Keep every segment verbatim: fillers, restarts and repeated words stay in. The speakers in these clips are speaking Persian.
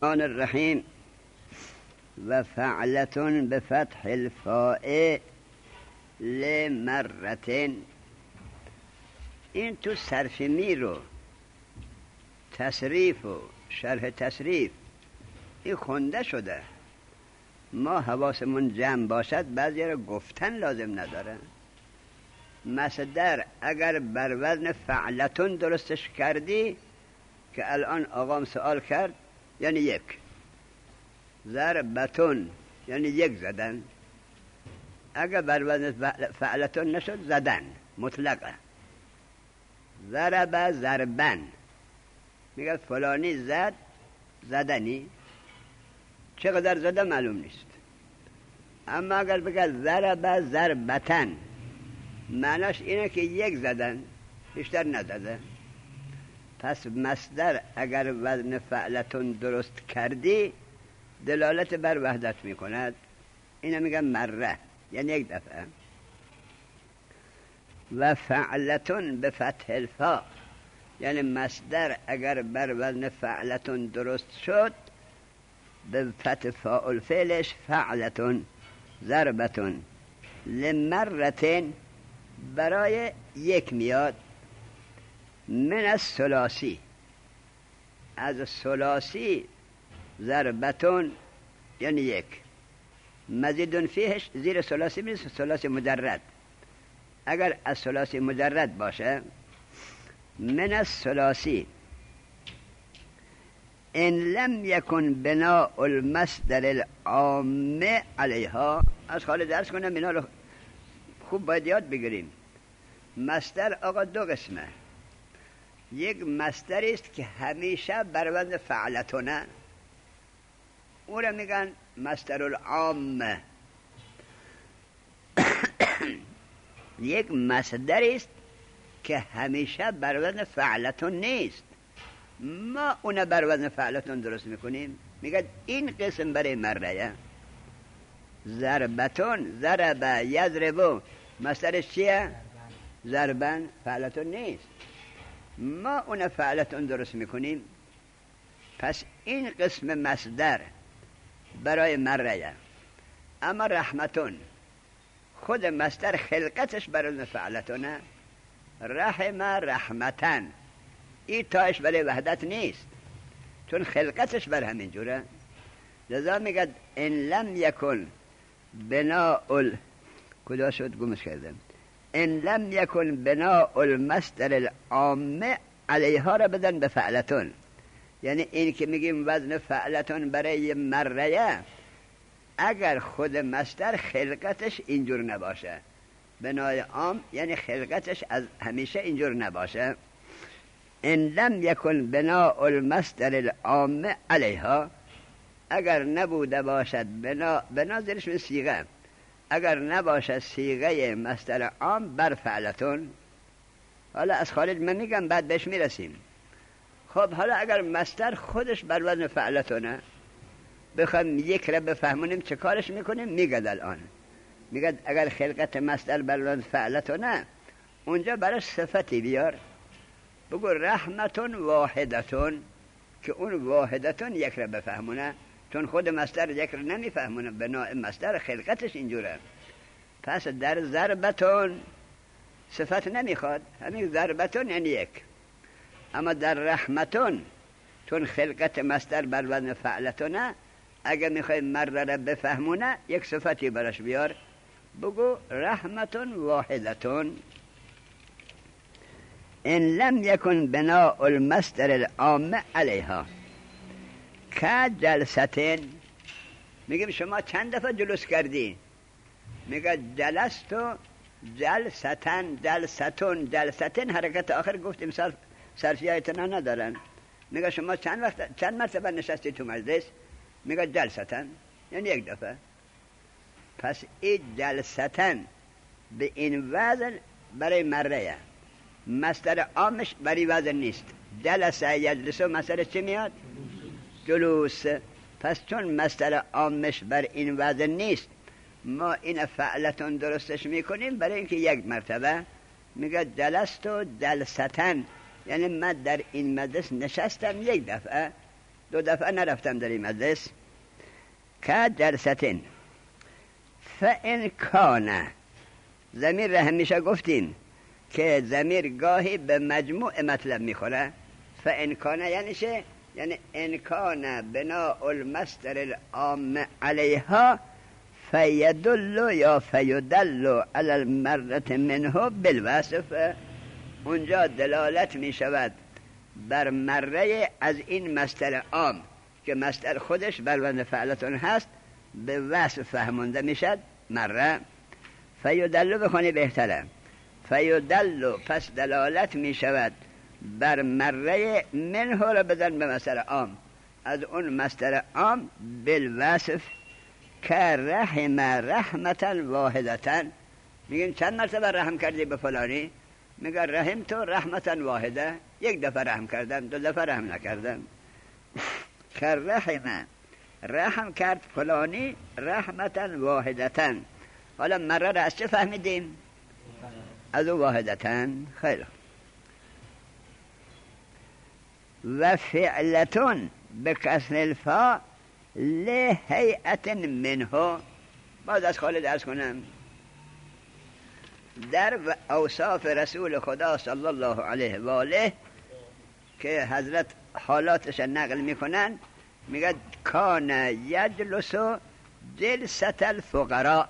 الرحمن الرحیم و فعلتون به فتح الفاء لمرتين. این تو صرف میر و تصریف و شرح تصریف این خونده شده. ما حواسمون جمع باشد بعضی را گفتن لازم نداره. مصدر اگر بر وزن فعلتون درستش کردی که الان آقام سوال کرد یعنی یک، ضربتون یعنی یک زدن. اگر بر وزن فعلتون نشد زدن مطلقه. ضرب ضربن میگه فلانی زد زدنی، چقدر زده معلوم نیست. اما اگر بگه ضرب ضربتن معناش اینه که یک زدن بیشتر نزده. پس مصدر اگر وزن فعلتون درست کردی دلالت بر وحدت میکند. اینه میگن مره یعنی یک دفعه. و فعلتون به فتح الفا یعنی مصدر اگر بر وزن فعلتون درست شد به فتح فاعل فعلش فعلتون ضربتون لمرتين برای یک میاد. من الثلاثی از ثلاثی ضربتون یعنی یک، مزیدون فیهش زیر ثلاثی میشه ثلاثی مجرد. اگر از ثلاثی مجرد باشه من الثلاثی ان لم یکن بناء المصدر العام علیها. از خالی درس کنم اینا رو خوب باید یاد بگیریم. مصدر آقا دو قسمه. یک مصدر است که همیشه بر وزن فعلتونه، او را میگن مصدر العام. یک مصدر است که همیشه بر وزن فعلتون نیست، ما اون بر وزن فعلتون درست میکنیم. میگن این قسم برای مره. ضربتون ضرب یضربو مصدرش چیه؟ ضربن. فعلتون نیست، ما اون فعلتون درست میکنیم. پس این قسم مصدر برای مره. اما رحمتون خود مصدر خلقتش برای فعلتونه. رحم رحمتن این تاش برای وحدت نیست چون خلقتش بر همین جوره. لذا میگه ان لم یکن بناء ال... کجا شد گمش کردم. ان لم یکن بناء المصدر العام علیها را بدن به فعلتون. یعنی این که میگیم وزن فعلتون برای مره اگر خود مصدر خلقتش اینجور نباشه. بنای عام یعنی خلقتش از همیشه اینجور نباشه. ان لم یکن بناء المصدر العام علیها اگر نبوده باشد بنا بنا زیرش من صیغه، اگر نباشد صیغه مصدر عام بر فعلتون. حالا از خارج من میگم بعد بهش میرسیم. خب حالا اگر مصدر خودش بر وزن فعلتونه بخوام یک را بفهمونیم چه کارش میکنیم. میگد الان میگد اگر خلقت مصدر بر وزن فعلتونه اونجا براش صفتی بیار. بگو رحمتون واحدتون که اون واحدتون یک را بفهمونه چون خود مصدر یک را نمیفهمونه. بناء مصدر خلقتش اینجوره. پس در ضربتون صفت نمیخواد، همین ضربتون یعنی یک. اما در رحمتون چون خلقت مصدر بر وزن فعلتونه اگر میخوای مره را بفهمونه یک صفتی براش بیار. بگو رحمتون واحدتون ان لم یکن بناء المصدر العام علیها که جلستین. میگیم شما چند دفعه جلوس کردی؟ میگه جلستو جلستن جلستون جلستین. حرکت آخر گفتیم صرف صرفی ایتنا ندارن. میگه شما چند وقت چند مرتبه نشستی تو مجلس؟ میگه جلستن یعنی یک دفعه. پس این جلستن به این وزن برای مره. مصدر عامش برای وزن نیست. جلس یجلسو مصدر چی میاد؟ جلوس. پس چون مصدر عامش بر این وزن نیست ما این فعلتون درستش میکنیم برای اینکه یک مرتبه. میگه جلست و جلستن یعنی من در این مجلس نشستم یک دفعه. دو دفعه نرفتم در این مجلس. که جلستین فإن کان، ضمیر را همیشه گفتیم که ضمیر گاهی به مجموع مطلب میخوره. فإن کان یعنی چه؟ یعنی ان کان بناء المصدر العام علیها فیدل یا فیدل علی المرة منه بالوصف. اونجا دلالت می شود بر مره از این مصدر عام که مصدر خودش بر وزن فعلتون هست، به وصف فهمونده می شد مره. فیدل بخونی بهتره. فیدل پس دلالت می شود بر مره منه را بزن به مصدر عام، از اون مصدر عام بالوصف. که رحم رحمتا واحدتا، میگیم چند مرتبه رحم کردی به فلانی؟ میگه رحم تو رحمتا واحده، یک دفعه رحم کردم، دو دفعه رحم نکردم. که رحم رحم کرد فلانی رحمتا واحدتا. حالا مره را از چه فهمیدیم؟ از او واحدتا. خیلی. و فعلتون به کسر الفا لهیئت منه. باز از خالد درس کنم. در اوصاف رسول خدا صلی الله علیه و آله که حضرت حالاتش نقل میکنن، میگه کان یجلس جلسة الفقراء.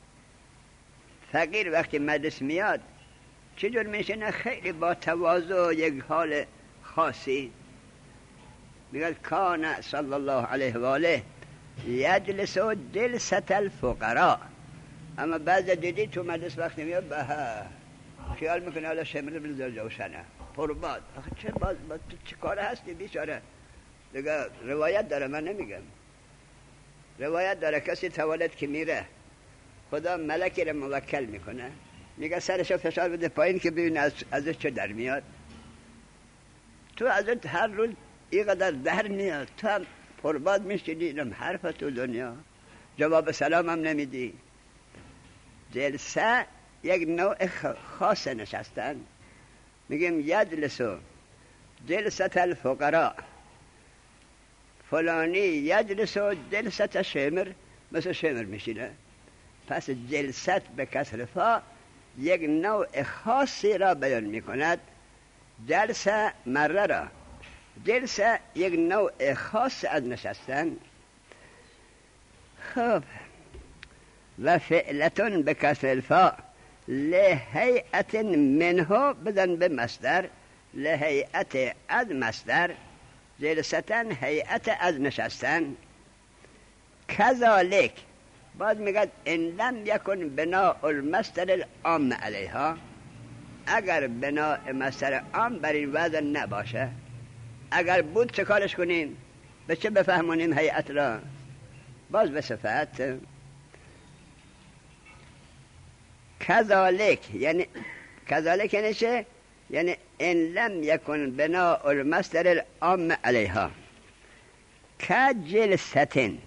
فقیر وقتی مجلس میاد چجور میشینه؟ خیلی با تواضع، یک حال خاصی. میگه کان صلی الله علیه و آله یجلس جلسة الفقراء. اما بعض دیدی تو مجلس وقتی میاد به خیال میکنه حالا شمره بلدر جوشنه پرباد. چه باز با تو چه کار هستی بیچاره؟ دیگه روایت داره، من نمیگم، روایت داره کسی توالت که میره خدا ملکی رو موکل میکنه، میگه سرشو فشار بده پایین که ببین از ازش چه در میاد. تو ازت هر روز اینقدر در میاد، تو هم پرباد میشیدی، اینم حرف تو دنیا، جواب سلام هم نمیدی. جلسه یک نوع خاص نشستن، میگیم یجلسو جلسة الفقراء. فلانی یجلسو جلسة شمر، مثل شمر میشینه. پس جلست به کسر فا یک نوع خاصی را بیان میکند. جلسه مره را، جلسه یک نوع خاص از نشستن. خب و فعلتون به کسر الفا لهیئت منه بدن به مصدر. لهیئت از مصدر، جلستن هیئت از نشستن. کذالک باز میگه ان لم یکن بناء المصدر العام علیها، اگر بناء مصدر عام بر این وضع نباشه، اگر بود چه کارش کنیم؟ به چه بفهمونیم هیئت را؟ باز به صفت. کذالک یعنی کذالک یعنی چه؟ یعنی ان لم یکن بناء المصدر العام علیها کجلستن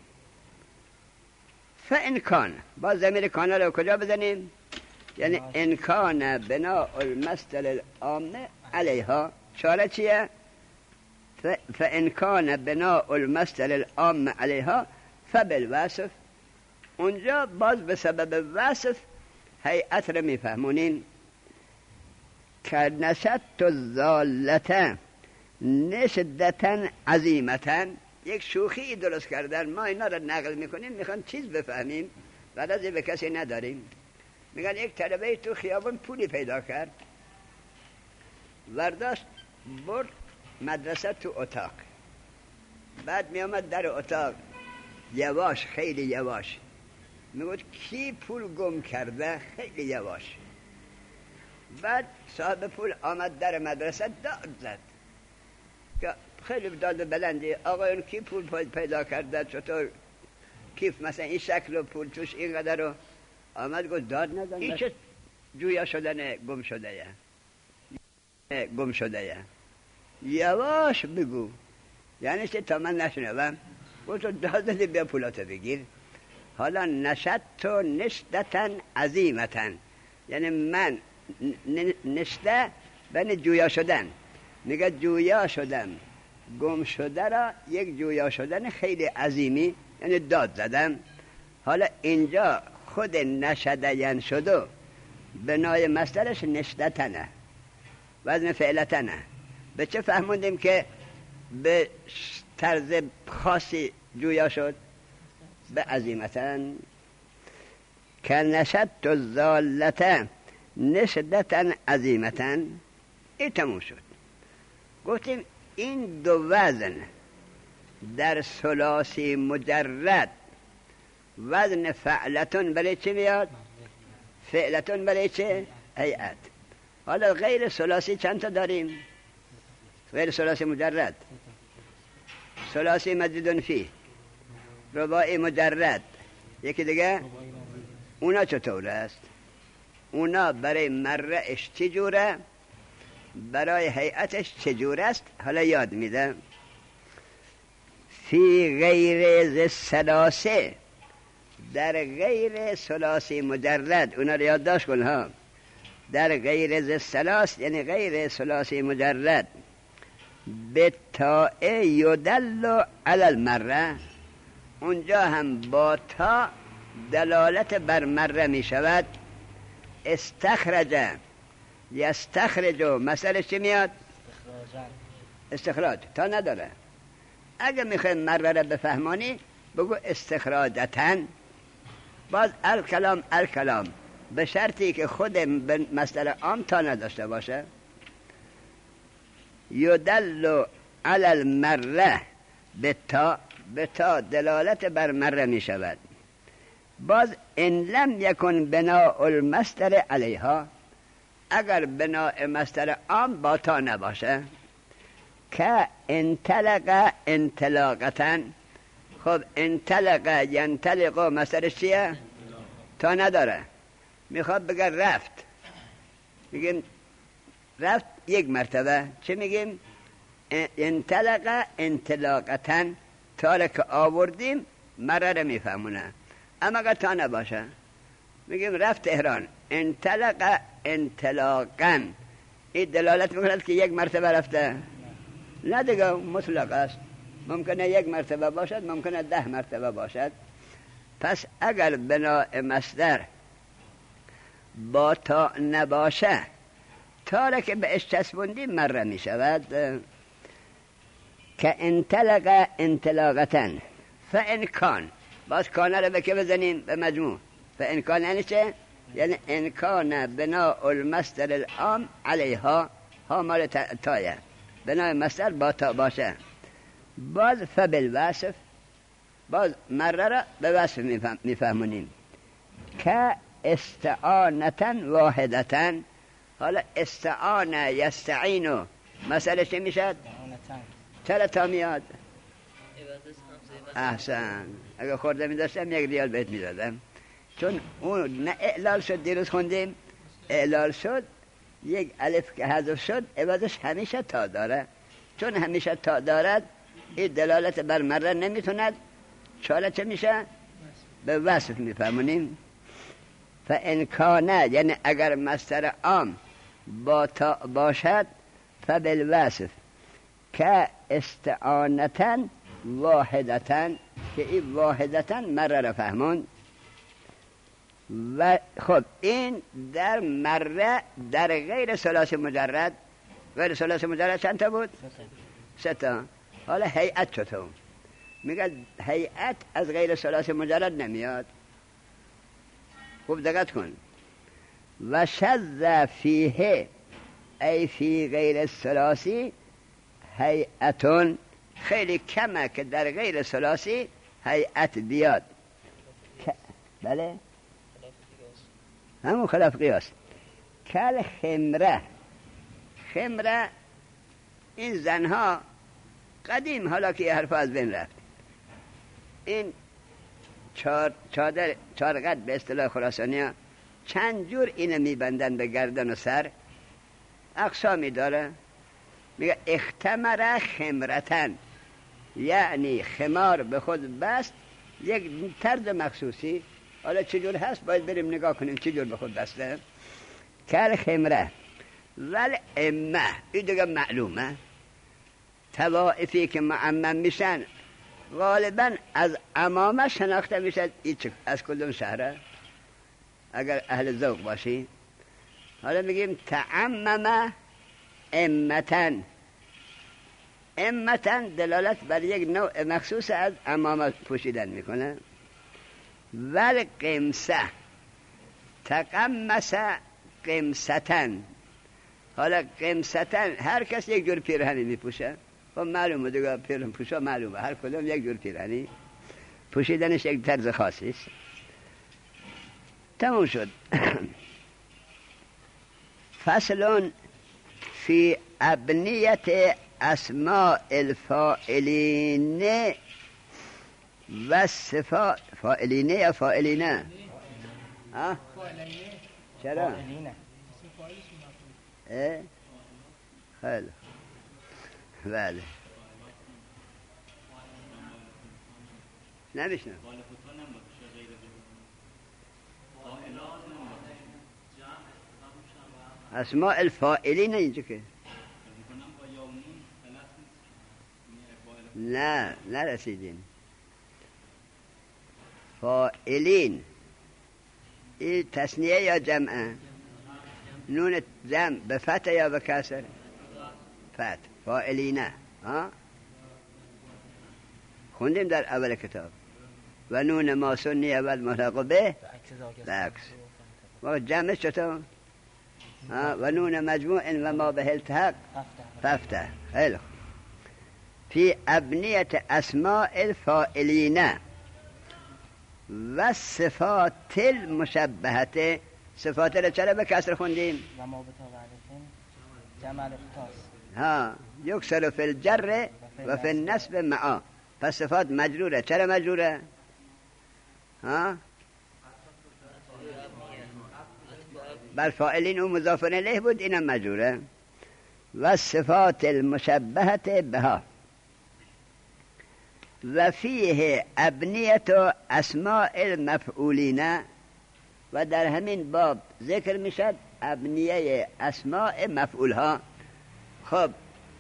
فان کان. باز ضمیر کان رو کجا بزنیم؟ یعنی ان کان بناء المصدر العام علیها. چاره چیه؟ فان کان بناء المصدر العام علیها فبالوصف. اونجا باز به سبب وصف هیئت رو میفهمونین. که نشد الزالته نشدتا عظیمتا. یک شوخی درست کردن، ما اینا رو نقل میکنیم میخوان چیز بفهمیم، بعد از این به کسی نداریم. میگن یک طلبه تو خیابون پولی پیدا کرد، ورداشت برد مدرسه تو اتاق، بعد میامد در اتاق یواش، خیلی یواش میگوید کی پول گم کرده؟ خیلی یواش. بعد صاحب پول آمد در مدرسه داد زد که خیلی داد بلندی، آقایون کی پول پیدا کرده؟ چطور کیف مثلا این شکل و پول توش اینقدر رو؟ آمد گفت داد نزن، این چه جویا شدن گم شده یه گم شده یه یواش بگو، یعنی چه تا من نشنوم. گفت تو داد زدی بیا پولاتو بگیر. حالا نشد تو نشدتن عظیمتن، یعنی من نشته بین جویا شدن، میگه جویا شدم گم شده را یک جویا شدن خیلی عظیمی، یعنی داد زدم. حالا اینجا خود نشدین شدو بنای مصدرش نشدتنه، وزن فعلتنه. به چه فهموندیم که به طرز خاصی جویا شد؟ به عظیمتن. که نشد تو زالتن نشدتن عظیمتن. این تموم شد. گفتیم این دو وزن در ثلاثی مجرد وزن فعلتون برای چه میاد؟ فعلتون برای چه؟ هیئت. حالا غیر ثلاثی چند تا داریم؟ غیر ثلاثی مجرد، ثلاثی مزیدون فی، رباعی مجرد، یکی دیگه. اونا چطور است؟ اونا برای مرهش چجوره؟ برای هیئتش چجور است؟ حالا یاد میدم. فی غیر ز ثلاثه، در غیر ثلاثی مجرد، اونا رو یادداشت کن ها. در غیر ز ثلاث یعنی غیر ثلاثی مجرد، به تاء یدل علی المره، اونجا هم با تا دلالت بر مره می شود. استخرج یستخرجو، مسئله چی میاد؟ استخراج. تا نداره. اگه میخوای مره را بفهمانی بگو استخراجتن. باز الکلام الکلام به شرطی که خود مسئله عام تا نداشته باشه. یدل علی المره، به تا، به تا دلالت بر مره می شود. باز ان لم یکن بناء المصدر علیها، اگر بناء مصدر عام با تا نباشه. که انطلق انطلاقتن. خب انطلق ینطلق مصدرش چیه؟ تا نداره. میخواد بگه رفت، میگیم رفت یک مرتبه. چه میگیم؟ انطلق انطلاقتن. تا که آوردیم مرره میفهمونه. اما اگر تا نباشه میگیم رفت تهران، انطلق انطلاقا. این دلالت میکند که یک مرتبه رفته؟ نه دیگه، مطلق است. ممکنه یک مرتبه باشد، ممکنه ده مرتبه باشد. پس اگر بناء مصدر با تا نباشه، تا را که به اش چسبوندیم مره می شود. که انطلق انطلاقتن فان کان. باز کانه را به که بزنیم؟ به مجموع. فان کان یعنی چه؟ یعنی ان کان بناء المصدر العام علیها، ها مال تایه، بناء مصدر با تا باشه. باز فبالوصف، باز مره را به وصف میفهمونیم. که استعانتن واحدتن. حالا استعانه یستعینو مسئله چه میشد؟ چرا تا میاد؟ احسن. اگه خورده میداشتم یک ریال بهت میدادم. چون اون نه اعلال شد، دیروز خوندیم اعلال شد، یک الف که حذف شد عوضش همیشه تا داره. چون همیشه تا دارد این دلالت بر مره نمیتوند. چاله چه میشه؟ به وصف میفهمونیم. فان کانه یعنی اگر مصدر عام با تا باشد، فبالوصف. که استعانتن واحدتن، که این واحدتن مره را فهمون. و خب این در مره در غیر ثلاثی مجرد. غیر ثلاثی مجرد چند تا بود؟ سه تا. حالا هیئت چطور؟ میگه هیئت از غیر ثلاثی مجرد نمیاد. خوب دقت کن. و شذ فیه ای فی غیر ثلاثی هیئتون. خیلی کمه که در غیر ثلاثی هیئت بیاد. بله همون خلاف قیاس. کل خمره. خمره این زنها قدیم، حالا که یه حرف از بین رفت، این چار چادر چارقد به اصطلاح خراسانی ها چند جور اینه میبندن به گردن و سر، اقسامی داره. میگه اختمره خمرتن، یعنی خمار به خود بست یک طرز مخصوصی. حالا چجور هست باید بریم نگاه کنیم چجور به خود بسته. کل خمره ول امه، این دیگه معلومه. طوائفی که معمم میشن غالبا از عمامه شناخته میشد از کدوم شهره اگر اهل ذوق باشی. حالا میگیم تعمم امتن. امتن دلالت بر یک نوع مخصوص از عمامه پوشیدن میکنه. ول قمسه تقمس قمستن. حالا قمستن هر کس یک جور پیرهنی میپوشه. خب معلومه دیگه پیرهن پوشا معلومه هر کدوم یک جور پیرهنی پوشیدنش یک طرز خاصی است. تموم شد. فصل فی ابنیت اسماء الفاعلین و صفات. فاعلین یا فاعلینه؟ ها؟ چرا؟ اه؟ خیلی بله نمیشنم. اسماء الفاعلین اینجا که نه نرسیدین. فاعلین این تثنیه یا جمعه؟ نون جمع به فتح یا به کسر؟ فتح. فاعلینه ها خوندیم در اول کتاب. و نون ما سنی اول ملحق به عکس. و جمع چطور؟ و نون مجموع و ما به التحق ففتح. خیلی خوب. فی ابنیت اسماء الفاعلین و صفات المشبهت. صفات را چرا به کسر خوندیم؟ و ما به تابعتن جمع الافتاس ها یکسر فی الجر و فی النصب معا. پس صفات مجروره. چرا مجروره؟ ها بر فاعلین و مضاف الیه بود، اینم مجروره. و صفات المشبهت بها و فیه ابنیت اسماء المفعولین. و در همین باب ذکر میشد ابنیه اسماء مفعول ها. خب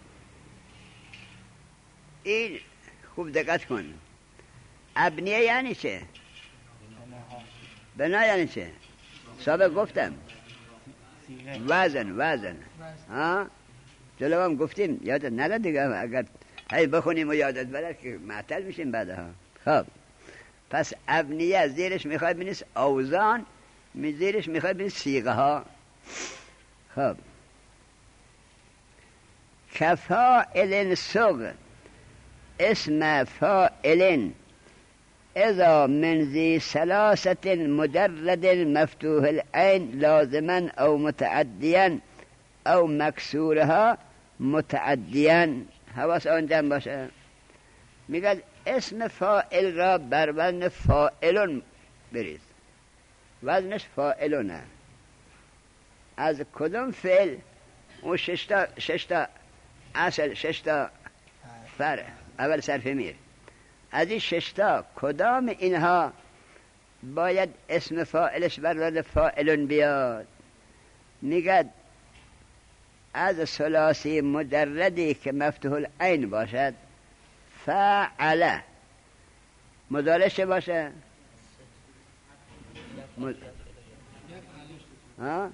این خوب دقت کن. ابنیه یعنی چه؟ بنا یعنی چه؟ سابق گفتم وزن. وزن ها جلو هم گفتیم یادت نره دیگه. اگر هی بخونیم و یادت بره که معطل میشیم بعدها. خب پس ابنیه زیرش میخواد بینیست اوزان، می زیرش میخواد بینیست صیغه ها. خب کفائل سوق اسم فائل اذا من ذی ثلاثت مجرد مفتوح العین لازما او متعدیا او مکسورها متعدیا. حواس آنجا باشه. میگه اسم فاعل را بر وزن فاعلون بریز. وزنش فاعلونه. از کدوم فعل؟ اون ششتا ششتا اصل ششتا فرع اول صرف میر. از این ششتا کدام اینها باید اسم فاعلش بر وزن فاعلون بیاد؟ میگه از ثلاثی مجردی که مفتوح العین باشد فعل مضارع باشه. مد... ها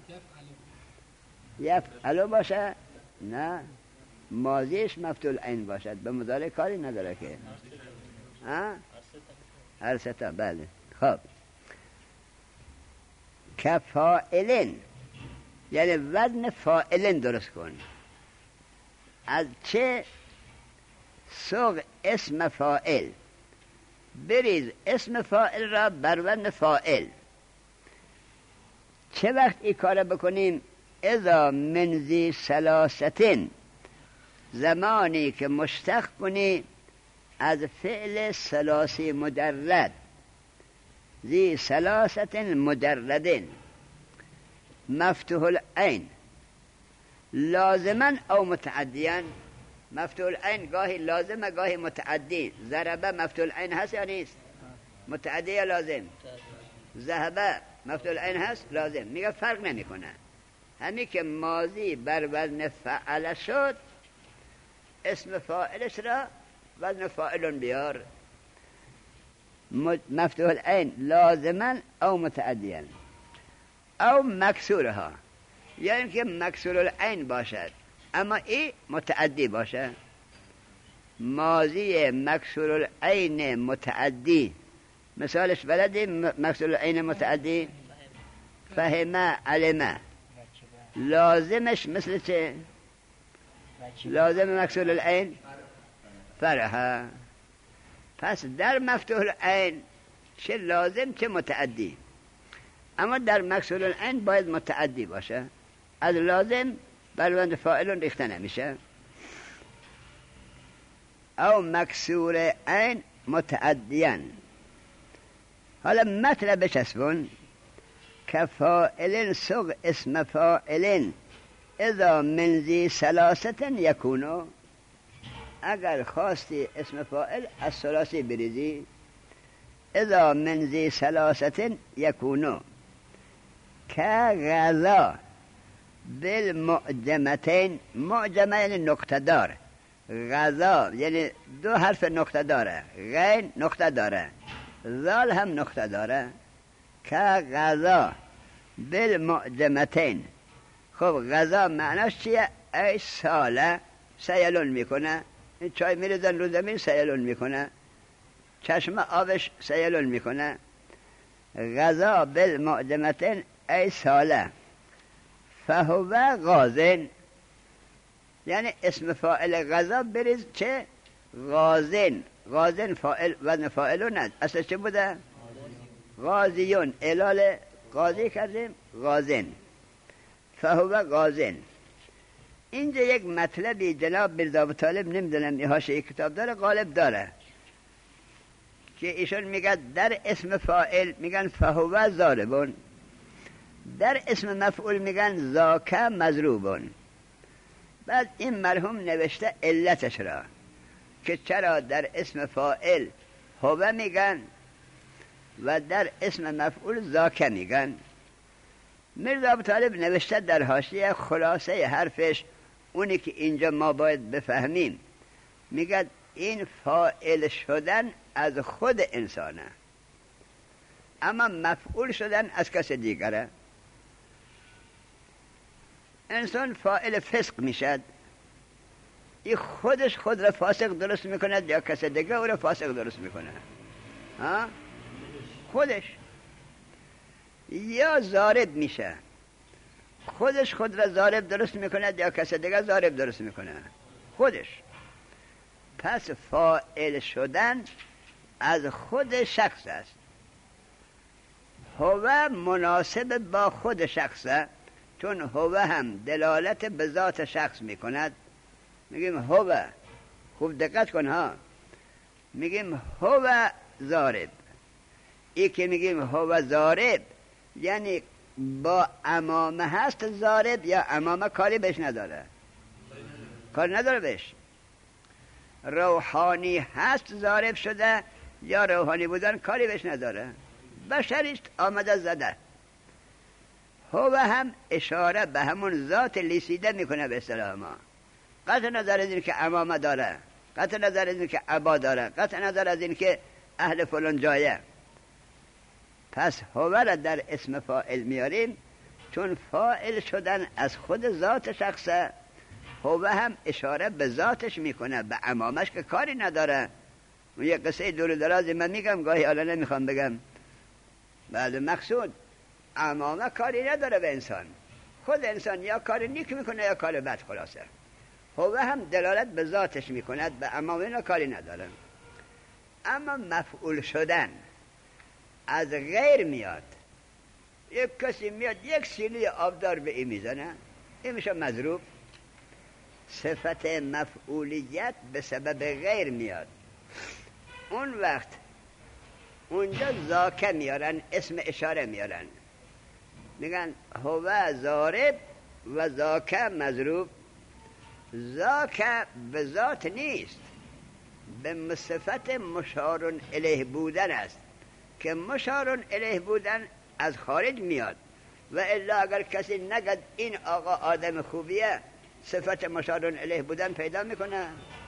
یفعل باشه. نه ماضیش مفتوح العین باشد. به مضارع کاری نداره که. ها ارسطا. بله. خب کفائلین یعنی وزن فاعلین درست کن. از چه؟ سوق اسم فاعل بریز اسم فاعل را بر وزن فاعل. چه وقت این کار بکنیم؟ اذا من ذی ثلاثتین، زمانی که مشتق کنی از فعل ثلاثی مجرد. ذی ثلاثت مجردین مفتوح العین لازما او متعدیا. مفتوح العین گاهی لازمه گاهی متعدی. ضربه مفتوح العین هست یا نیست؟ متعدی یا لازم؟ ذهبه مفتوح العین هست لازم. میگه فرق نمیکنه. همین که ماضی بر وزن فعل شد اسم فاعلش را وزن فاعلون بیار. مفتوح العین لازما او متعدیا او مکسورها، یا اینکه مکسور العین باشد اما ای متعدی باشه. ماضی مکسور العین متعدی مثالش بلدی؟ مکسور العین متعدی فهمه علمه، لازمش مثل چه؟ لازم مکسور العین فرحه. پس در مفتوح العین چه لازم چه متعدی، اما در مکسور العین باید متعدی باشه. از لازم بلوند فاعلون ریخته نمیشه. او مکسور عین متعدیان. حالا مطلبش اسبون کفائل سوق اسم فاعل اذا منزی سلاست یکونو. اگر خواستی اسم فاعل از ثلاثی بریزی، اذا منزی سلاست یکونو که غذا بالمعجمتین. معجمه یعنی نقطه دار، غذا یعنی دو حرف نقطه داره، غین نقطه داره، ذال هم نقطه داره. که غذا بالمعجمتین. خب غذا معناش چیه؟ ای ساله سیلون میکنه، این چای میریزن رو زمین سیلون میکنه، چشم آبش سیلون میکنه. غذا بالمعجمتین ای ساله فهو غازن. یعنی اسم فاعل غذا بریز چه؟ غازن. غازن فاعل وزن فاعلون است. اصلا چه بوده؟ غازیون. علال غازی کردیم غازن. فهو غازن. اینجا یک مطلبی جناب میرزا ابو طالب نمیدونم یه حاشیه کتاب داره غالب داره که ایشون میگه در اسم فاعل میگن فهو ضاربون، در اسم مفعول میگن ذاک مضروبون. بعد این مرحوم نوشته علتش را که چرا در اسم فاعل هو میگن و در اسم مفعول ذاک میگن. میرزا ابو طالب نوشته در حاشیه خلاصه حرفش اونی که اینجا ما باید بفهمیم. میگه این فاعل شدن از خود انسانه اما مفعول شدن از کس دیگره. انسان فاعل فسق میشد، این خودش خود را فاسق درست میکنه یا کس دیگه او را فاسق درست میکنه؟ ها؟ خودش. یا ضارب میشه، خودش خود را ضارب درست میکنه یا کس دیگه ضارب درست میکنه؟ خودش. پس فاعل شدن از خود شخص است. هو مناسب با خود شخصه، چون هو هم دلالت به ذات شخص میکند. میگیم هو، خوب دقت کن ها، میگیم هو ضارب. ای که میگیم هو ضارب یعنی با امامه هست ضارب یا امامه کاری بهش نداره؟ کار نداره بهش. روحانی هست ضارب شده یا روحانی بودن کاری بهش نداره، بشریست آمده زده. هو هم اشاره به همون ذات لیسیده میکنه به اصطلاح ما. قطع نظر از این که امامه داره، قطع نظر از این که ابا داره، قطع نظر از این که اهل فلان جایه. پس هو را در اسم فاعل میاریم چون فاعل شدن از خود ذات شخصه. هو هم اشاره به ذاتش میکنه، به امامش که کاری نداره. و یه قصه دور درازی من میگم، گاهی حالا نمیخوام بگم. بعد مقصود امامه کاری نداره به انسان، خود انسان یا کار نیک میکنه یا کار بد. خلاصه هو هم دلالت به ذاتش میکنه، به امامه اینا کاری نداره. اما مفعول شدن از غیر میاد. یک کسی میاد یک سیلی آبدار به این میزنه، این میشه مضروب. صفت مفعولیت به سبب غیر میاد. اون وقت اونجا ذاک میارن، اسم اشاره میارن، میگن هو ضارب و ذاک مضروب. ذاک به ذات نیست، به صفت مشار الیه بودن است که مشار الیه بودن از خارج میاد. و الا اگر کسی نگد این آقا آدم خوبیه، صفت مشار الیه بودن پیدا میکنه؟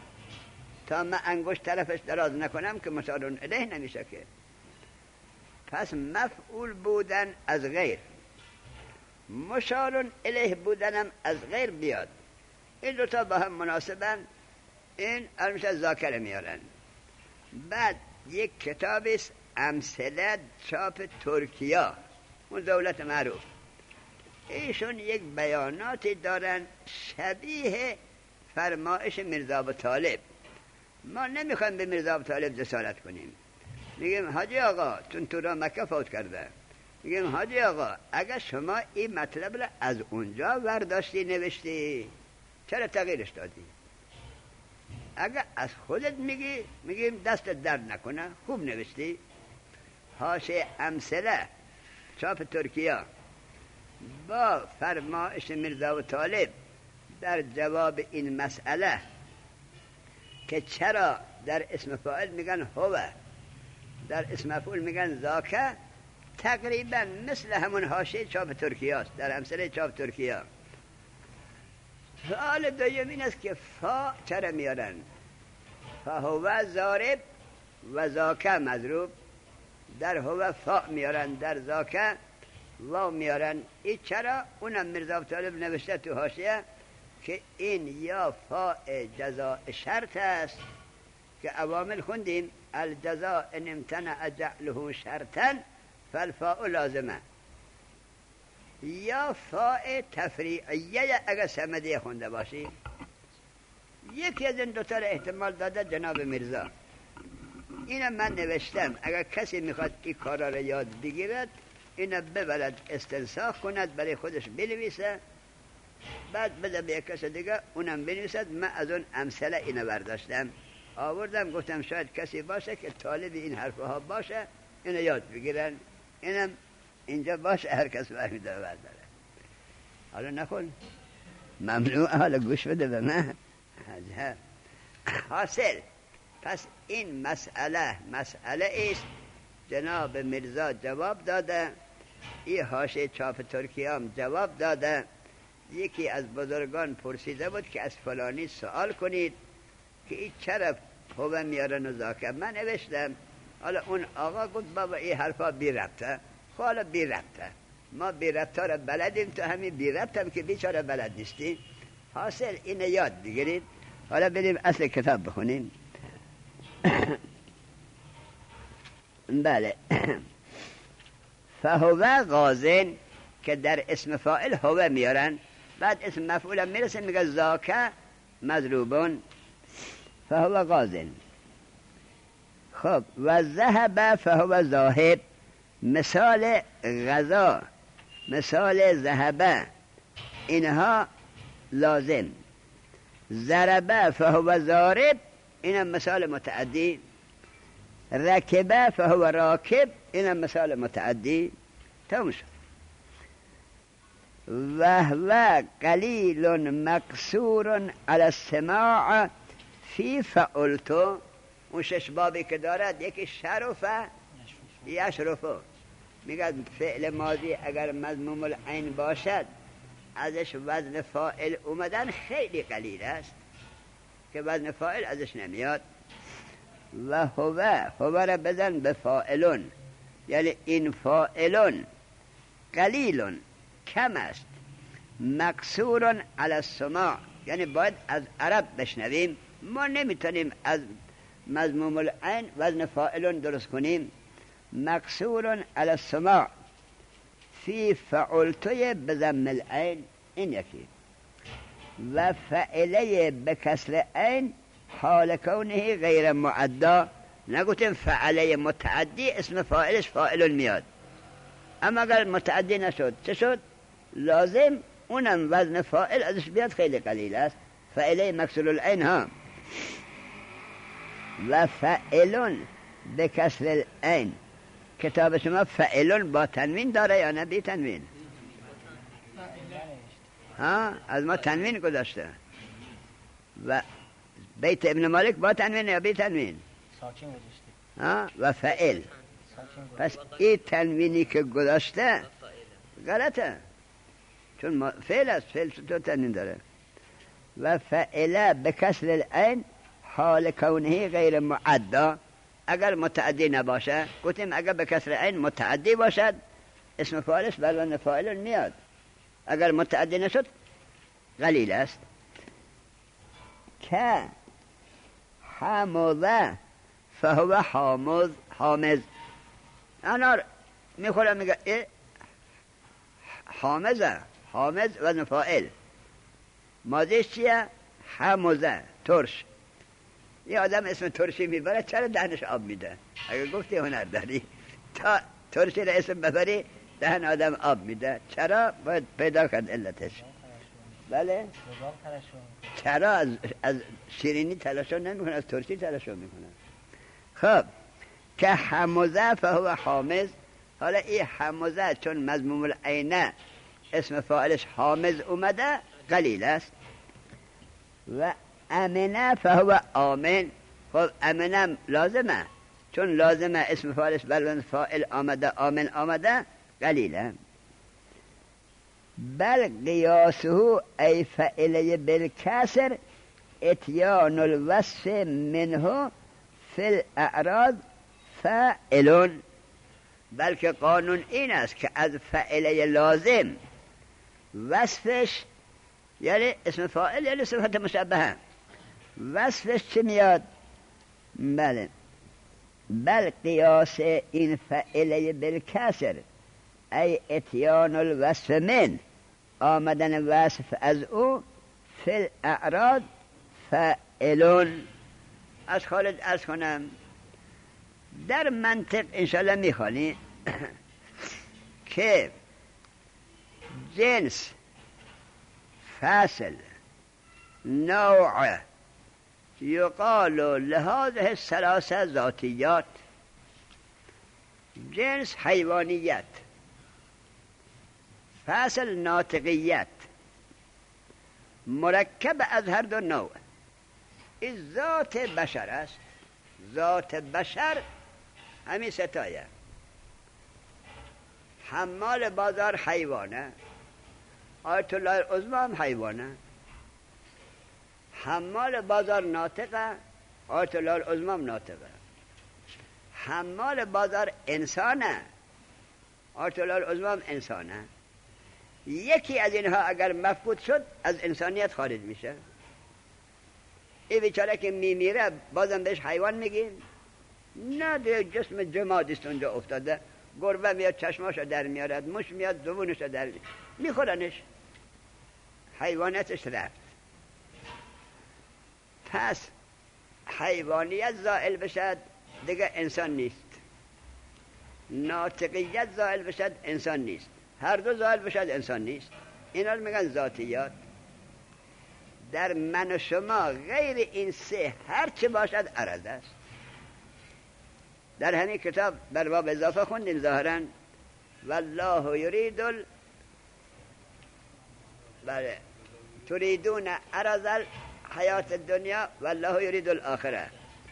تا من انگشت طرفش دراز نکنم که مشار الیه نمیشه که. پس مفعول بودن از غیر، مشار الیه بودنم از غیر بیاد، این دوتا با هم مناسبن. این همیشه ذاکر میارن. بعد یک کتابی است امثله چاپ ترکیه، اون دولت معروف، ایشون یک بیاناتی دارن شبیه فرمایش میرزا ابو طالب. ما نمیخوایم به میرزا ابو طالب جسارت کنیم، میگیم حاجی آقا چون تو را مکه فوت کرده، میگیم حاجی آقا اگر شما این مطلب را از اونجا برداشتی نوشتی چرا تغییرش دادی؟ اگر از خودت میگی میگیم دست درد نکنه خوب نوشتی. حاشیه امثله چاپ ترکیه با فرمایش میرزا ابو طالب در جواب این مسئله که چرا در اسم فاعل میگن هو، در اسم مفعول میگن ذاکه، تقریبا مثل همون حاشیه چاپ ترکیه است، در امثله چاپ ترکیه. سوال دوم این است که فا چرا میارن؟ فهو ضارب و ذاکه مضروب، در هو فا میارن، در ذاکه واو میارن. این چرا؟ اونم میرزا ابو طالب نوشته تو حاشیه که این یا فاء جزاء شرط است که عوامل خوندیم، الجزاء ان امتنع جعله شرطا فالفاء لازمه، یا فاء تفریعیه اگر سمدیه خونده باشی. یکی از این دوتا را احتمال داده جناب میرزا. اینم من نوشتم اگر کسی میخواد این کارا را یاد بگیرد اینو ببرد استنساخ کند، برای خودش بنویسه، بعد بده به یک کس دیگه اونم بنویسد. من از اون امثله اینو برداشتم آوردم، گفتم شاید کسی باشه که طالب این حرفها باشه اینو یاد بگیرن، اینم اینجا باشه هر کس فهمیده برداره. حالا نکن ممنوع، حالا گوش بده به من. حاصل پس این مسئله مسئله است جناب میرزا جواب داده، این حاشیه چاپ ترکیه هم جواب داده. یکی از بزرگان پرسیده بود که از فلانی سوال کنید که این چرا هو میارن و ذاکر. من نوشتم، حالا اون آقا گفت بابا این حرفا بی ربطه. حالا بی ربطه، ما بی ربطه را بلدیم، تو همین بی ربط هم که بیچاره بلد نیستی. حاصل اینو یاد بگیرید. حالا بریم اصل کتاب بخونیم. بله. فهو غازن که در اسم فاعل هو میارن، بعد اسم مفعول هم میرسه میگه ذاکه مضروبون، فهو غازن. خب و ذهب فهو ذاهب، مثال غذا مثال ذهب اینها لازم. ضرب فهو ضارب اینم مثال متعدی. رکب فهو راکب اینم مثال متعدی. تمام شد. وهو قلیل مقصور علی السماع فی فعلتو. اون شش بابی که دارد، یکی شرفه یشرفه، میگه فعل ماضی اگر مضموم العین باشد ازش وزن فاعل اومدن خیلی قلیل است که وزن فاعل ازش نمیاد. و هو هو را بزن به فاعلون، یعنی این فاعلون قلیلون کم است، مقصورون علی السماع یعنی باید از عرب بشنویم. ما نمیتونیم از مضموم العین وزن فاعلون درست کنیم. مقصورون علی السماع فی فعلتوی بضم العین، این یکی. و فعله بکسر عین حال کونه غیر معدا. نگوتیم فعله متعدی اسم فاعلش فاعلون میاد، اما اگر متعدی نشد چه شد؟ لازم اونم وزن فاعل ازش بیاد خیلی قلیل است. فعله مکسور العین ها. و فعلون بکسر العین، کتاب شما فعلون با تنوین داره یا نه بی تنوین؟ ها از ما تنوین گذاشته. و بیت ابن مالک با تنوین یا بی تنوین؟ ساکن گذاشته. ها و فعل. پس این تنوینی که گذاشته غلطه، چون فعل است، فعل تو تنوین داره. و فعله بکسر العین حال کونه غیر معدا، اگر متعدی نباشه، گفتیم اگر به کسر عین متعدی باشد اسم فاعلش بر وزن فاعل میاد، اگر متعدی نشد قلیل است. که حموزه فهو حامز حامز انا میخورم میگه اه حامزه، حامز وزن فاعل، ماضیش چیه؟ حموزه، ترش. یه آدم اسم ترشی میبره چرا دهنش آب میده؟ اگه گفتی هنر داری تا ترشی را اسم ببری دهن آدم آب میده، چرا؟ باید پیدا کرد علتش. بله؟ چرا از, از شیرینی تلاشو نمیکنه، از ترشی تلاشو میکنه. خب که حموزه فهو حامز، حالا این حموزه چون مضموم العینه اسم فاعلش حامز اومده قلیل است. و امنه فهو آمن، خب امنه لازمه، چون لازمه اسم فاعلش بر فاعل آمده آمن آمده قلیله. بل قیاسه ای فعله بالکسر اتیان الوصف منه فی الاعراض فاعلون، بلکه قانون این است که از فعله لازم وصفش یعنی اسم فاعل یعنی صفت مشبهه وصفش چی میاد؟ بله بل قیاس این فعله بالکسر ای اتیان الوصف من، آمدن وصف از او فی الاعراض فاعلون. از خالد از کنم در منطق انشاءالله میخوانی که جنس، فاصل، نوع یقال لهذه الثلاثه ذاتیات. جنس حیوانیت، فاصل ناطقیت، مرکب از هر دو نوع. این ذات بشر است، ذات بشر همین ستایه. حمال بازار حیوانه، آیت الله العظمی هم حیوانه. حمال بازار ناطقه، آیت الله العظمی هم ناطقه. حمال بازار انسانه، آیت الله العظمی هم انسانه. یکی از اینها اگر مفقود شد از انسانیت خارج میشه. این بیچاره که میمیره بازم بهش حیوان میگیم؟ نه، دیگه جسم جمادیست اونجا افتاده. گربه میاد چشماشو در میارد، موش میاد زبونشو در میخورنش، حیوانیتش رفت. پس حیوانیت زائل بشد دیگه انسان نیست، ناطقیت زائل بشد انسان نیست، هر دو زائل بشد انسان نیست. اینا رو میگن ذاتیات. در من و شما غیر این سه هر چه باشد عرض است. در همین کتاب بر باب اضافه خوندین ظاهرا والله یرید ال... بله تریدون عرض الحیات الدنیا والله یرید الاخره.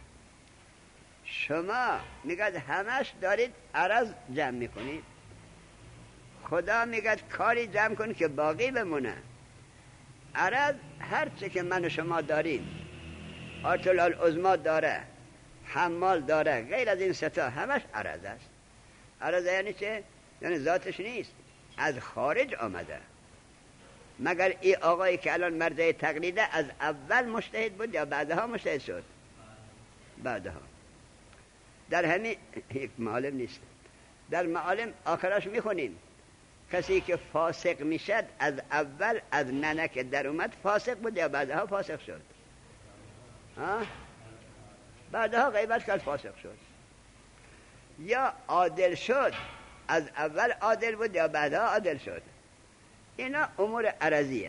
شما میگد همش دارید عرض جمع میکنید، خدا میگد کاری جمع کن که باقی بمونه. عرض هر چه که من و شما داریم، آیت الله العظمی داره، حمال داره، غیر از این ستا همش عرض است. عرض یعنی چه؟ یعنی ذاتش نیست، از خارج آمده. مگر این آقایی که الان مرجع تقلیده از اول مجتهد بود یا بعدها مجتهد شد؟ بعدها. در همین یک معالم نیست، در معالم آخرش میخونیم کسی که فاسق میشد از اول از ننه که در اومد فاسق بود یا بعدها فاسق شد؟ ها؟ بعدها غیبت کرد فاسق شد. یا عادل شد، از اول عادل بود یا بعدها عادل شد. اینا امور عرضیه.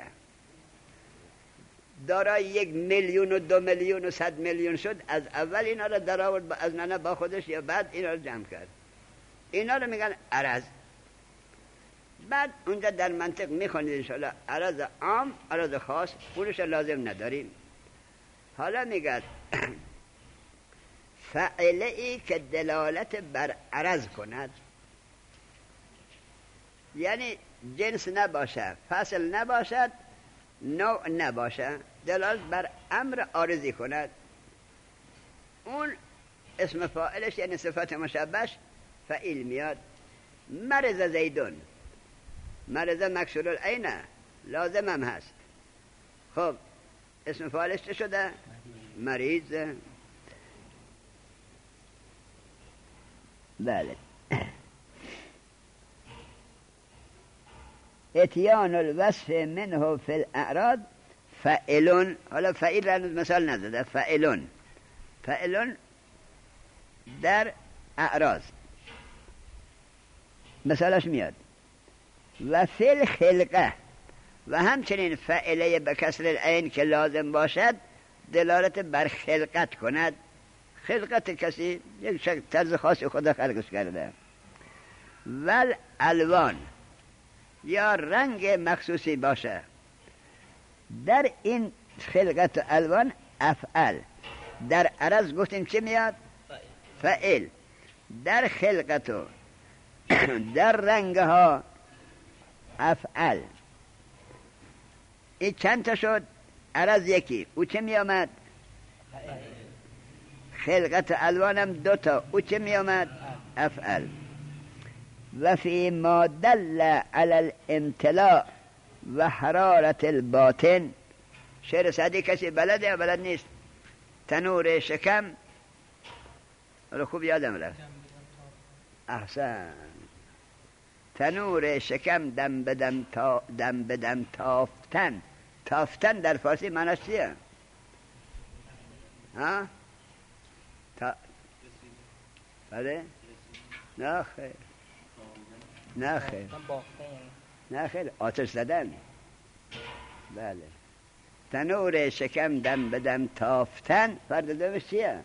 دارای یک میلیون و دو میلیون و صد میلیون شد، از اول اینا رو در آورد از ننه با خودش یا بعد اینا رو جمع کرد. اینا رو میگن عرض. بعد اونجا در منطق میخونید انشاءالله عرض عام، عرض خاص، پولش لازم نداریم. حالا میگن فعله ای که دلالت بر عرض کند، یعنی جنس نباشه، فصل نباشد، نوع نباشه، دلالت بر امر عارضی کند. اون اسم فاعلش یعنی صفت مشبهش فعیل میاد. مرض زیدون، مرض مکسور العین لازم هم هست. خب اسم فاعلش چه شده؟ مریض. بله. اتیان الوصف منه فی الاعراض فعلون. حالا فعیل را مثال نزده. فعلون فعلون در اعراض مثالش میاد. و فی الخلقه، و همچنین فعله به کسر العین که لازم باشد دلالت بر خلقت کند. خلقت کسی یک شکل طرز خاصی خدا خلقش کرده. ول الوان، یا رنگ مخصوصی باشه. در این خلقت و الوان افعل. در عرض گفتیم چه میاد؟ فعل. در خلقت و در رنگ ها افعل. این چند تا شد؟ عرض یکی، او چه می آمد؟ خلقت و الوانم دوتا، او چه می آمد؟ افعل. و فی ما دل علی الامتلاء و حرارت الباطن. شعر سعدی کسی بلده یا بلد نیست؟ تنور شکم، حالا خوب یادم رفت. احسن. تنور شکم دم بدم تا دم بدم تافتن. تافتن در فارسی معنیش چیه؟ ها؟ تا بله؟ نه خیر، نه خیر، نه خیر، آتش زدن. بله. تنور شکم دم بدم تافتن، فرد دومش چیه؟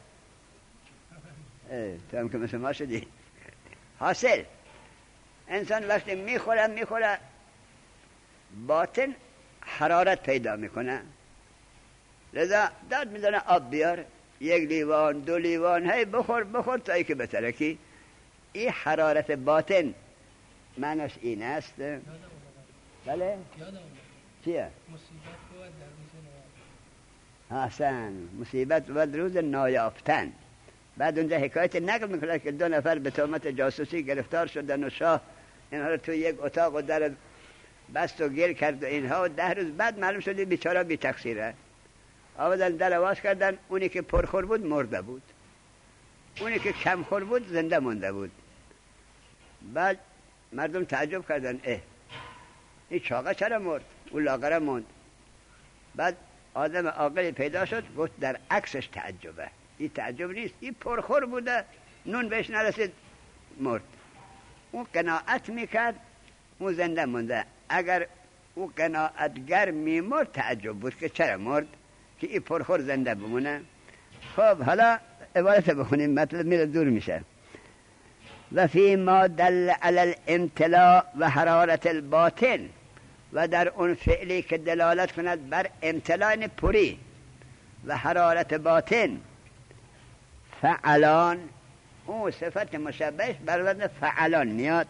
تو هم که مثل ما شدی. حاصل انسان وقتی میخوره میخوره باطن حرارت پیدا میکنه، لذا داد میزنه آب بیار، یک لیوان دو لیوان، هی بخور بخور تا ای که بترکی. این حرارت باطن معنیش این است. بله؟ چیه؟ مصیبت بود در روز نایافتن. حسن. مصیبت بود روز نایافتن. بعد اونجا حکایت نقل میکنه که دو نفر به تهمت جاسوسی گرفتار شدن و شاه اینها رو تو یک اتاق و در بست و گیر کرد و اینها، و ده روز بعد معلوم شد بیچاره بی تقصیره. آمدن در آواز کردن، اونی که پرخور بود مرده بود، اونی که کمخور بود زنده مونده بود. بعد مردم تعجب کردن، اه این چاقه چرا مرد؟ اون لاغره موند. بعد آدم عاقلی پیدا شد گفت در عکسش تعجبه. این تعجب نیست، این پرخور بوده، نون بهش نرسید مرد. اون قناعت میکرد، اون زنده مونده. اگر او قناعتگر میمرد تعجب بود که چرا مرد، که این پرخور زنده بمونه. خب حالا عبارت بخونیم، مطلب میره دور میشه. و فی ما دل علی الامتلاء و حرارت الباطن، و در اون فعلی که دلالت کند بر امتلاء پری و حرارت باطن فعلان. اون صفت مشبهش بر وزن فعلان میاد.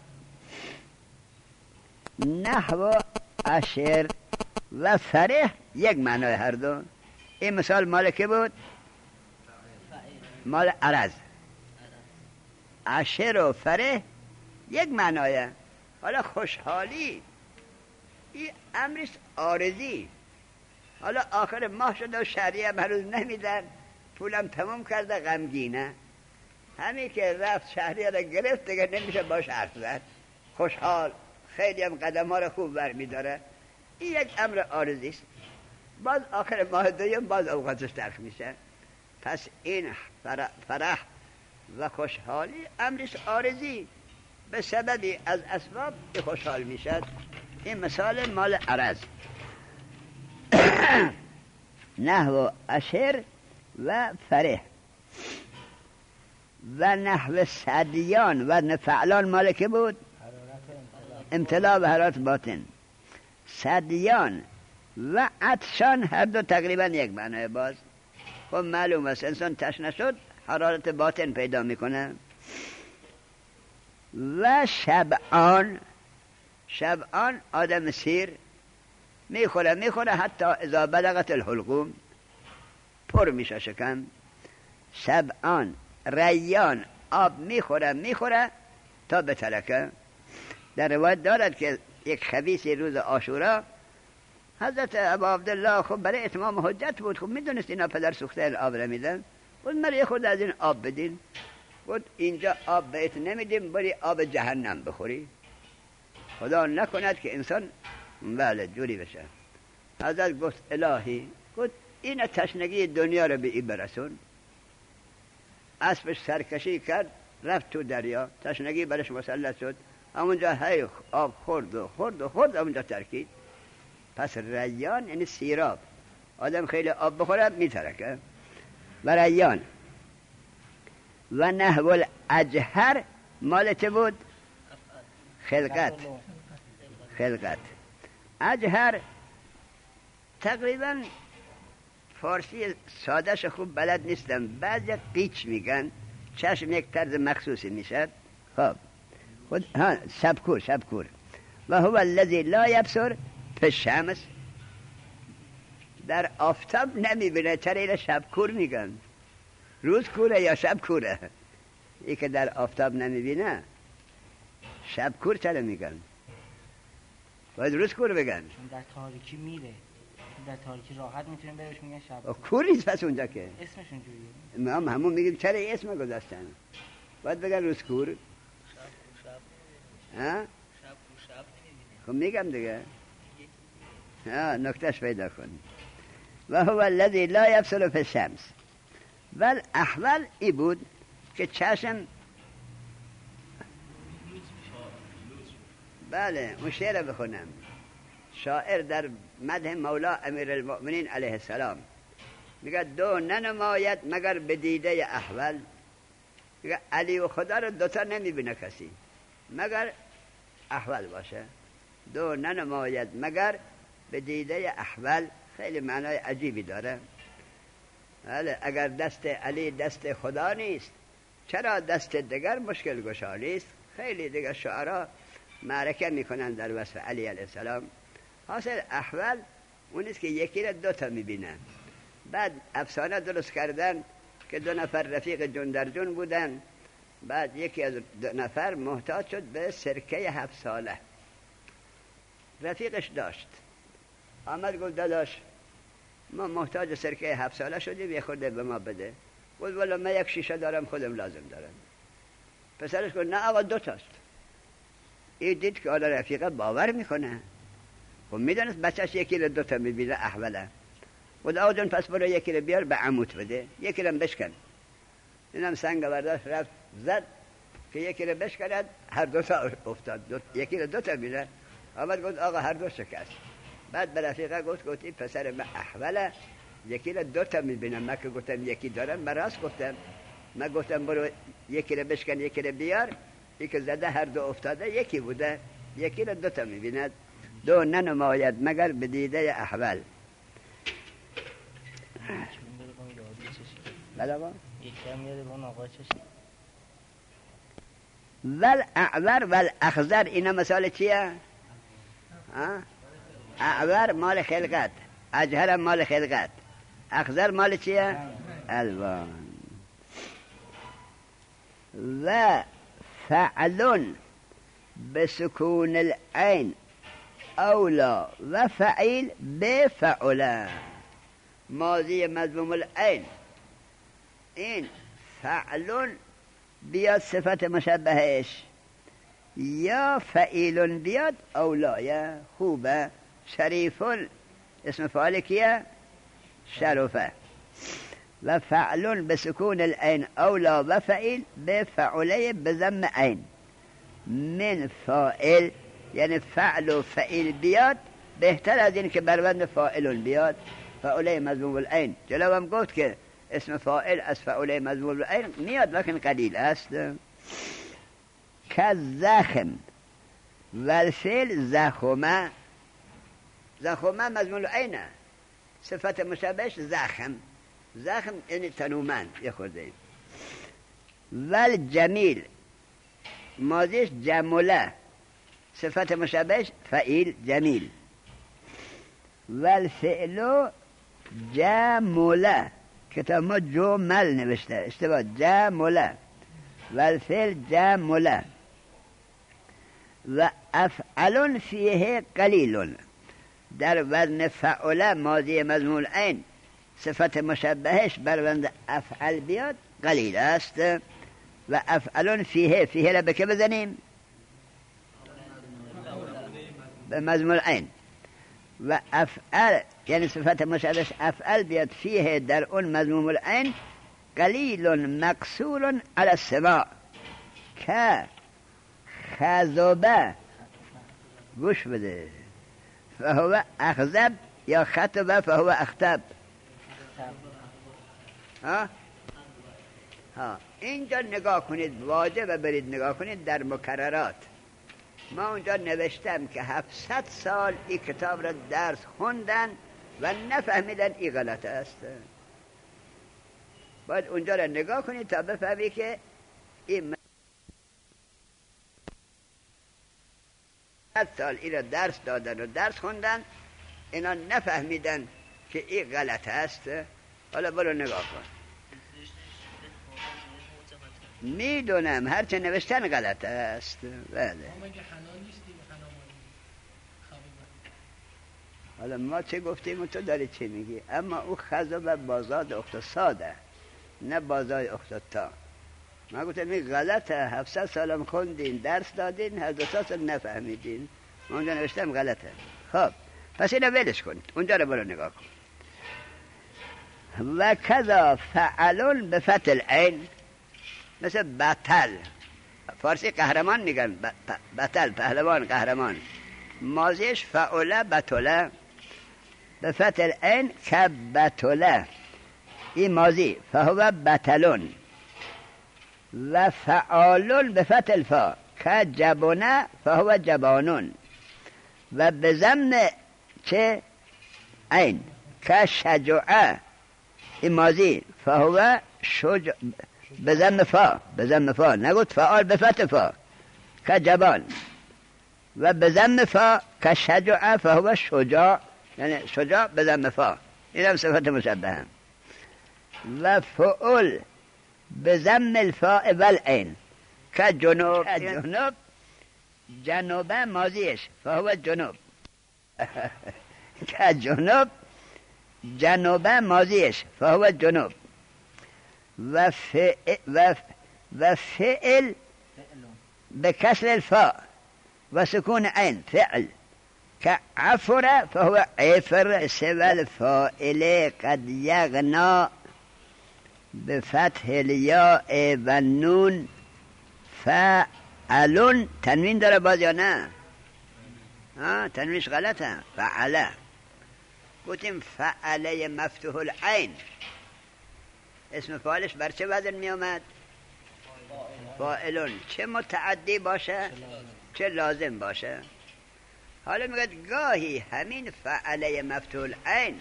نحو اشر و فرح یک معنای هر دو. این مثال مال که بود؟ مال عرض. اشر و فرح یک معنایه. حالا خوشحالی این امرش عارضی. حالا آخر ماه شده و شهریه هم هنوز نمیدن، پولم تمام کرده، غمگینه. همین که رفت شهریه را گرفت دیگه نمیشه باش حرف زد. خوشحال، خیلی هم قدم ها را خوب برمیداره. این یک امر عارضی است. باز آخر ماه دویم باز اوقاتش تلخ میشه. پس این فرح و خوشحالی امرش عارضی، به سببی از اسباب خوشحال میشد. این مثال مال عرض. نحو اشر و فرح و نحو صدیان و فعلان مال که بود؟ امتلاء و حرارت باطن. صدیان و عطشان هر دو تقریبا یک معنی. باز خب معلوم است انسان تشنه شد حرارت باطن پیدا میکنه. و شبعان، شبعان آدم سیر میخوره میخوره حتی اذا بلغت الحلقوم، پر میشه شکم. شبعان ریان آب میخوره میخوره تا بترکه. در روایت دارد که یک خبیثی روز عاشورا حضرت ابا عبدالله خب برای اتمام حجت بود، خب میدونست اینا پدر سوخته آب نمیدن، بود مرا یه خورده از این آب بدین، بود اینجا آب بهت نمیدیم بری آب جهنم بخوری، خدا نکند که انسان بله جوری بشه. حضرت گفت الهی، گفت این تشنگی دنیا رو به این برسون. اسبش سرکشی کرد رفت تو دریا، تشنگی برش مسلط شد، همونجا هی آب خورد و خورد و خورد همونجا ترکید. پس ریان یعنی سیراب، آدم خیلی آب بخوره میترکه. و ریان و نحو الاجهر مال چه بود؟ خلقت. خلقت اجهر تقریبا فارسی سادهش خوب بلد نیستم، بعضی قیچ میگن، چشم یک طرز مخصوصی میشد. خب خود ها شبکور شبکور و هو الذی لا یبصر فی الشمس، در آفتاب نمیبینه، چرا اینه شبکور میگن؟ روز کوره یا شب کوره؟ ای که در آفتاب نمیبینه شبکور چرا میگن؟ باید روز کور بگن. در تاریکی میره، در تاریکی راحت میتونیم بهش میگن شب کور نیست پس اونجا که اسمشون جوریه. ما همون میگیم چرا این اسم گذاشتن؟ باید بگن روز کور. شب ها؟ شب شب خب میگم دیگه. ها نکتهش پیدا کن. و هو الذی لا یبصر فی الشمس. ول احول ای بود که چشم بله اون شعر بخونم. شاعر در مدح مولا امیر المؤمنین علیه السلام میگه دو ننماید مگر به دیده احول، میگه علی و خدا رو دوتا نمیبینه کسی مگر احول باشه. دو ننماید مگر به دیده احول خیلی معنای عجیبی داره. بله اگر دست علی دست خدا نیست، چرا دست دیگر مشکل گشا نیست؟ خیلی دیگر شعرا معرکه میکنن در وصف علی علیه السلام. حاصل احول اون است که یکی را دوتا میبینن. بعد افسانه درست کردن که دو نفر رفیق جون در جون بودن، بعد یکی از دو نفر محتاج شد به سرکه هفت ساله، رفیقش داشت، آمد گفت داداش ما محتاج سرکه هفت ساله شدیم یه خورده به ما بده. گفت والا من یک شیشه دارم خودم لازم دارم. پسرش گفت نه آقا دوتاست. این دید که آلا رفیقه باور میکنه، خب میدونست بچهش یکی رو دوتا میبینه احوله. گفت آقا جون پس برو یکی رو بیار به عموت بده، یکی رو بشکن. اینم سنگ برداشت رفت زد که یکی رو بشکند، هر دوتا افتاد، دو یکی رو دوتا میبینه. آمد گفت آقا هر دو شکست. بعد به رفیقه گفت گفت این پسر من احوله، یکی رو دوتا میبینم، من که گفتم یکی دارم من راست گفتم، من گفتم برو یکی رو بشکن یکی رو بیار، این که زده هر دو افتاده یکی بوده، یکی رو دوتا میبیند. دو ننماید مگر به دیده احول. بله با یک کم یاده با اون آقا چشم. ول اعور ول اخضر اینا مثال چیه؟ اعور مال خلقت، اجهر مال خلقت، اخضر مال چیه؟ الوان. و فعلون بسکون العین اولا و فعیل بفعله، ماضی مضموم العین. این فعلون بیاد صفت مشبهش، یا فعیلون بیاد اولایه خوبه. شریفون اسم فاعل کیه؟ شرفه. و فعلون بسکون العین اولا و فعیل بفعله بضم عین. من فاعل یعنی فعل و فعیل بیاد بهتر از این که بربند فاعلون بیاد. فعله مضموم العین جلو هم گفت که اسم فاعل از فعله مضموم العین میاد لکن قلیل است. که زخم والفعل زخمه، زخمه مضموم العینه، صفت مشابهش زخم، زخم یعنی تنومند یه خورده. ول جمیل ماضیش جمله، صفت مشابهش فعیل جمیل. ول فعل جمله کتاب ما جمل نوشته، اشتباه، جمله و الفعل جمله و افعل فیه قلیل. در وزن فعل ماضی مضموم عین صفت مشبهش بر وزن افعل بیاد قلیل است. و افعل فیه، فیه را به که بزنیم؟ به مضموم عین. و افعل یعنی صفت مشبهش افعل بیاد فیه در اون مضموم العین قلیل مقصور علی السماع که خذبه، گوش بده، فهو اخذب یا خطب فهو اختب. ها ها اینجا نگاه کنید، واجب برید نگاه کنید در مکررات. ما اونجا نوشتم که هفتصد سال این کتاب را درس خوندن و نفهمیدن این غلط است. باید اونجا را نگاه کنید تا بفهمی که این هفتصد سال این را درس دادن و درس خوندن، اینا نفهمیدن که این غلط است. حالا برو نگاه کن. میدونم هرچه نوشتن غلط است. بله. حالا ما چه گفتیم و تو داری چه میگی؟ اما او خذب بازاد اقتصاده، نه بازای اقتصاد. ما گفتم این غلطه، هفتصد سالم خوندین درس دادین، هزار سال نفهمیدین. ما اونجا نوشتم غلطه. خب پس اینو ولش کن، اونجا رو برو نگاه کن. و کذا فعلون به فتح العین، مثل بطل، فارسی قهرمان میگن، بطل پهلوان قهرمان، ماضیش فعله بطله به فتح العین که بطله، این ماضی فهو بطلون. و فعالون به فتح الفا که جبونه فهو جبانون. و به ضم چه عین که شجاعه، این ماضی فهو شجاع به ضم فا، به ضم فا، نگوت فعال به فتح فا که جبان. و به ضم فا که شجاعه فهو شجاع، یعنی شجاع به ضم فا، این هم صفت مشبه هم. و فعل به ضم الفاء والعین که جنوب، جنوب جنوبه ماضیش فهو جنوب که جنوب جنوبه ماضیش فهو جنوب. و فعل و و فعل به کسر الفاء و سکون عین فعل که عفر فهو عفر. سوى الفاعل قد یغنا به فتح الیاء و النون فعلون. تنوین داره باز یا نه؟ ها تنوینش غلطه، فعله. گفتیم فعله مفتوح العین اسم فاعلش بر چه وزن می آمد؟ فاعلون. چه متعدی باشه چه لازم باشه. حالا میگه گاهی همین فعله مفتوح العین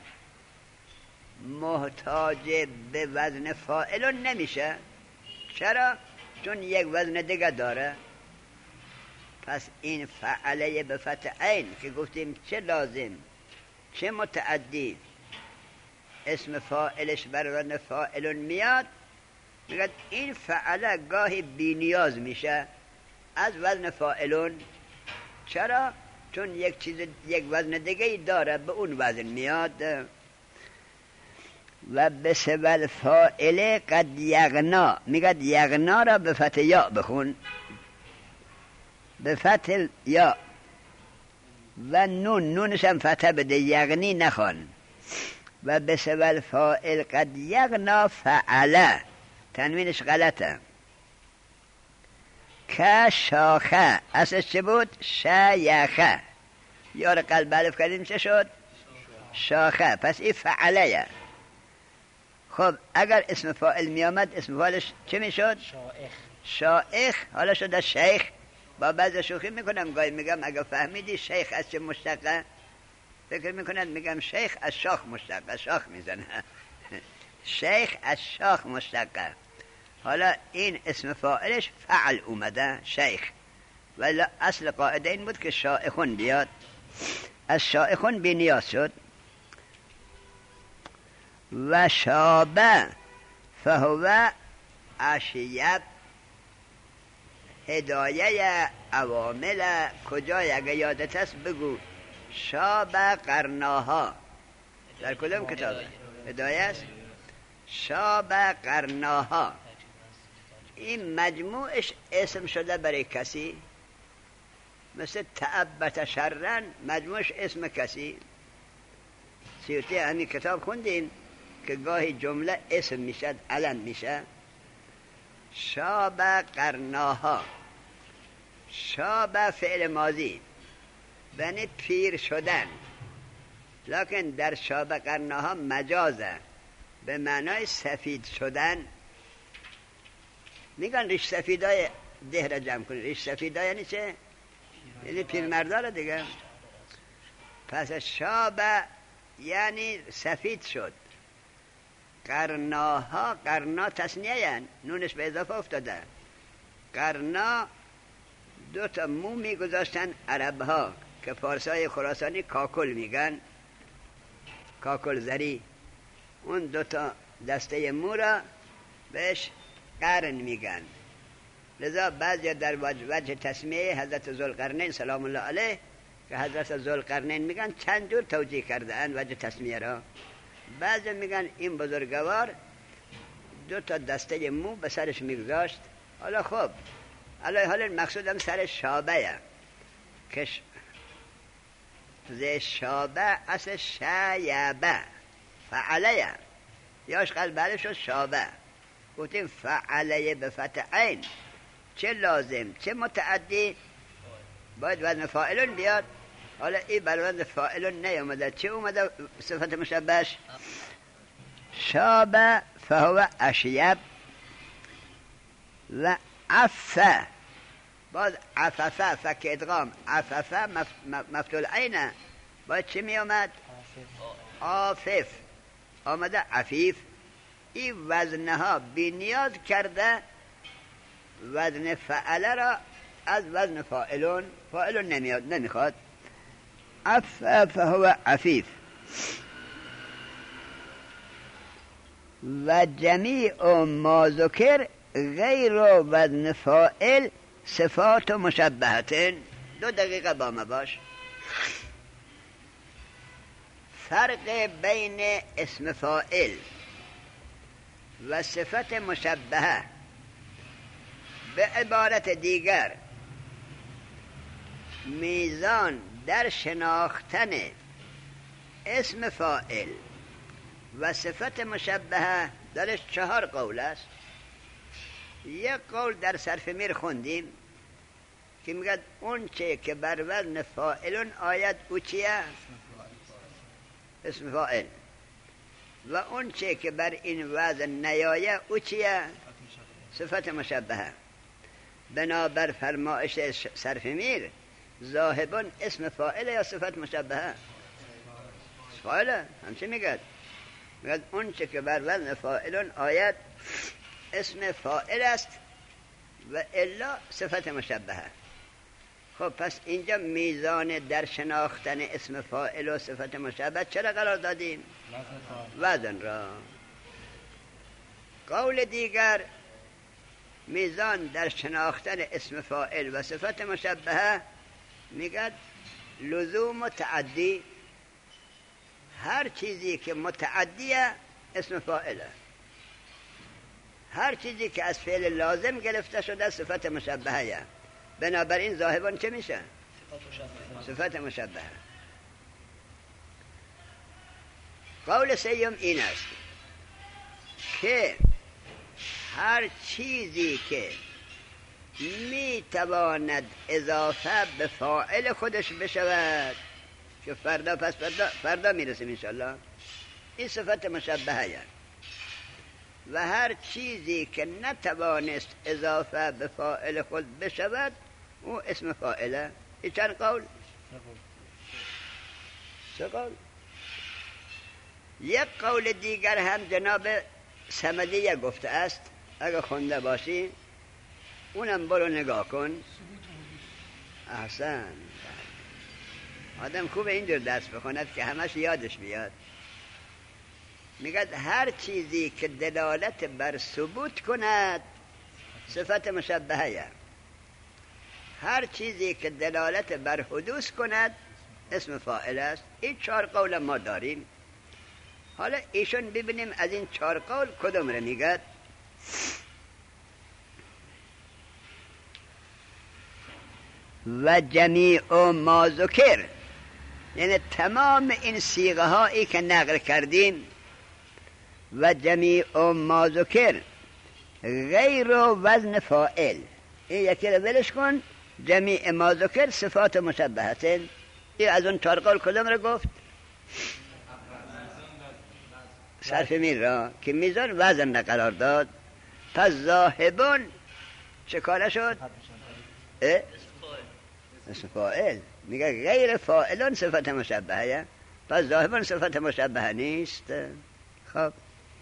محتاج به وزن فاعلون نمیشه. چرا؟ چون یک وزن دیگه داره. پس این فعله به فتح عین که گفتیم چه لازم چه متعدی اسم فاعلش بر وزن فاعلون میاد، میگه این فعله گاهی بی نیاز میشه از وزن فاعلون. چرا؟ چون یک چیز یک وزن دیگه داره به اون وزن میاد. و به سبب فاعل قد یغنا، میگه یغنا را به فتح یا بخون، به فتح یا و نون، نونش هم فتح بده، یغنی نخوان. و به سبب فاعل قد یغنا فعله، تنوینش غلطه. که شاخه اصلش چه بود؟ شیخه، یار قلب الف کردیم چه شد؟ شاخه. پس این فعله. خب اگر اسم فاعل می آمد اسم فاعلش چه می شد؟ شائخ. شائخ. حالا شده شیخ. با بعض شوخی میکنم، گاهی میگم اگر فهمیدی شیخ از چه مشتقه، فکر میکنن میگم شیخ از شاخ مشتقه، شاخ میزنه. شیخ از شاخ مشتقه. حالا این اسم فاعلش فعل اومده شیخ، ولی اصل قاعده این بود که شائخون بیاد، از شائخون بی نیاز شد. و شابه فهو اشیب. هدایه عوامل کجای؟ اگه یادت هست بگو. شابه قرناها در کدام کتاب هدایه است؟ شابه قرناها. این مجموعش اسم شده برای کسی، مثل تعبت شرن مجموعش اسم کسی. سیوطی همین کتاب خوندیم که گاهی جمله اسم میشد علم میشه. شابه قرناها. شابه فعل ماضی یعنی پیر شدن، لکن در شابه قرناها مجازه به معنای سفید شدن. میگن ریش سفیدای ده را جمع کنید. ریش سفیدای یعنی چه؟ یعنی پیرمردار دیگه. پس شابه یعنی سفید شد. قرناها، قرنا تصنیه یعنی نونش به اضافه افتاده. قرنا دو تا مو میگذاشتن عرب ها که فارسای خراسانی کاکل میگن، کاکل زری. اون دو تا دسته مو را بهش قرن میگن. لذا بعضی در وجه تسمیه حضرت ذوالقرنین سلام الله علیه که حضرت ذوالقرنین میگن چند جور توجیه کرده اند وجه تسمیه را. بعضی میگن این بزرگوار دو تا دسته مو به سرش میگذاشت. حالا خب الان حالا مقصودم سر شابه که ز شابه اصل شایبه فعلیه یاش قلب بله شد شابه. گفتیم فعلیه به فتح عین، چه لازم چه متعدی باید وزن فاعلون بیاد. حالا این بر وزن فاعلون نیامده، چه اومده صفت مشبهش؟ شابه فهو اشیب و عفه. باز عففه فک ادغام، عففه مف... مفتول عینه، باید چه می آمد؟ عافف. آمده عفیف. این وزنه ها بی نیاز کرده وزن فعله را از وزن فاعلون. فاعلون نمیاد نمیخواد. عفه فهو عفیف. و جمیع ما ذکر غیر وزن فاعل صفات مشبهتن. دو دقیقه با ما باش. فرق بین اسم فاعل و صفت مشبهه به عبارت دیگر میزان در شناختن اسم فاعل و صفت مشبهه درش چهار قول است. یک قول در صرف میر خوندیم که میگه اون چه که بر وزن فاعلون آید او چیه؟ اسم فاعل. و اون چه که بر این وزن نیایه او چیه؟ صفت مشبهه. بنابر فرمایش صرف میر ذاهبون اسم فاعل یا صفت مشبهه؟ فاعله. همچه میگه میگه اون چه که بر وزن فاعلون آید اسم فاعل است و الا صفت مشبهه. خب پس اینجا میزان در شناختن اسم فاعل و صفت مشبه چرا قرار دادیم؟ وزن را. قول دیگر میزان در شناختن اسم فاعل و صفت مشبهه میگه لزوم و تعدی. هر چیزی که متعدیه اسم فاعله، هر چیزی که از فعل لازم گرفته شده صفت مشبهه. بنابراین ذاهبان چه میشه؟ صفت مشبهه. قول سیم این است که هر چیزی که میتواند اضافه به فاعل خودش بشود که فردا پس فردا فردا میرسیم انشالله، این صفت مشبهه. و هر چیزی که نتوانست اضافه به فاعل خود بشود او اسم فاعله. این چند قول؟ سه قول. یک قول دیگر هم جناب صمدیه گفته است، اگه خونده باشی اونم برو نگاه کن. احسن. آدم خوب اینجور درس بخوند که همش یادش بیاد. میگه هر چیزی که دلالت بر ثبوت کند صفت مشبهه، هر چیزی که دلالت بر حدوث کند اسم فاعل است. این چهار قول ما داریم. حالا ایشون ببینیم از این چهار قول کدوم رو میگه. و جمیع ما ذکر، یعنی تمام این صیغه هایی که نقل کردیم، و جمیع ما ذکر غیر وزن فاعل، این یکی رو ولش کن. جمیع ما ذکر صفات مشبهه. این از اون چهار قول کدوم رو گفت؟ صرف میر را که میزان وزن را قرار داد. پس ذاهبون چه کاره شد؟ اه؟ اسم فاعل. میگه غیر فاعلون صفت مشبهه، پس ذاهبون صفت مشبهه نیست. خب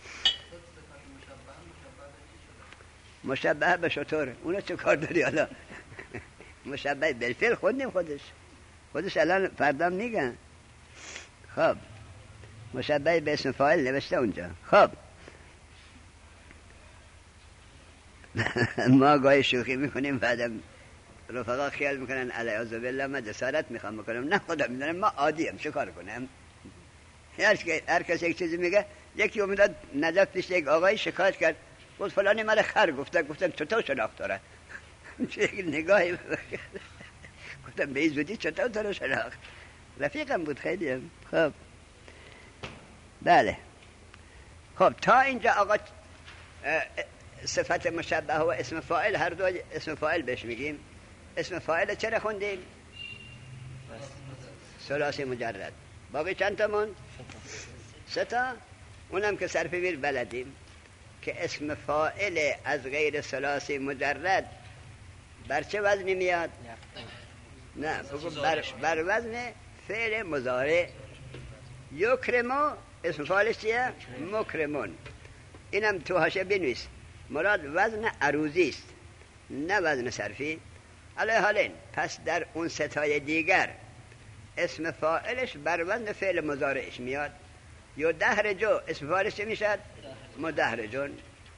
مشبهه به شطور اونو چه کار داری؟ حالا مشبهه بالفعل خوندیم، خودش خودش الان فردام میگن. خب مشبهه به اسم فاعل نوشته اونجا. خب ما گاهی شوخی میکنیم، بعدم رفقا خیال میکنن علیاذ بالله من جسارت میخوام بکنم. نه خدا میدونم ما عادیم، چه کار کنم؟ هر کسی یک چیزی میگه. یکی اومد نجف پیش یک آقای شکایت کرد، گفت فلانی مرا خر گفته. گفتم چطور شناخت داره؟ چه نگاهی گفتم به این زودی چطور تو رو شناخت؟ رفیقم بود خیلی هم. خب بله. خب تا اینجا آقا صفت مشبه و اسم فاعل هر دو اسم فاعل بهش میگیم. اسم فاعل چرا خوندیم؟ ثلاثی مجرد. باقی چند تا من؟ سه تا. اونم که صرف میر بلدیم که اسم فاعل از غیر ثلاثی مجرد بر چه وزنی میاد؟ نه بگو بر, بر وزن فعل مضارع. یکرمو اسم فاعلش چیه؟ مکرمون. اینم تو حاشیه بنویس، مراد وزن عروضی است نه وزن صرفی. علیه حالین پس در اون ستای دیگر اسم فاعلش بر وزن فعل مضارعش میاد. یا دهرجو اسم فاعلش چه میشد؟ مدهرجون.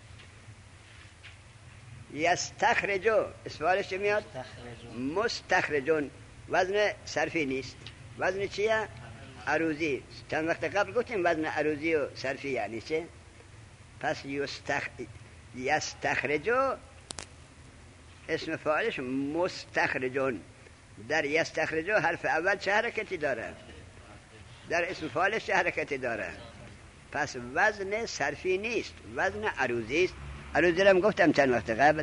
یستخرجو اسم فاعلش چه میاد؟ مستخرجون. وزن صرفی نیست، وزن چیه؟ عروضی. چند وقت قبل گفتیم وزن عروضی و صرفی یعنی چه؟ پس یستخ... یستخرجو اسم فاعلش مستخرجون. در یستخرجو حرف اول چه حرکتی داره؟ در اسم فاعلش چه حرکتی داره؟ پس وزن صرفی نیست، وزن عروضی است. عروضی رو هم گفتم چند وقت قبل.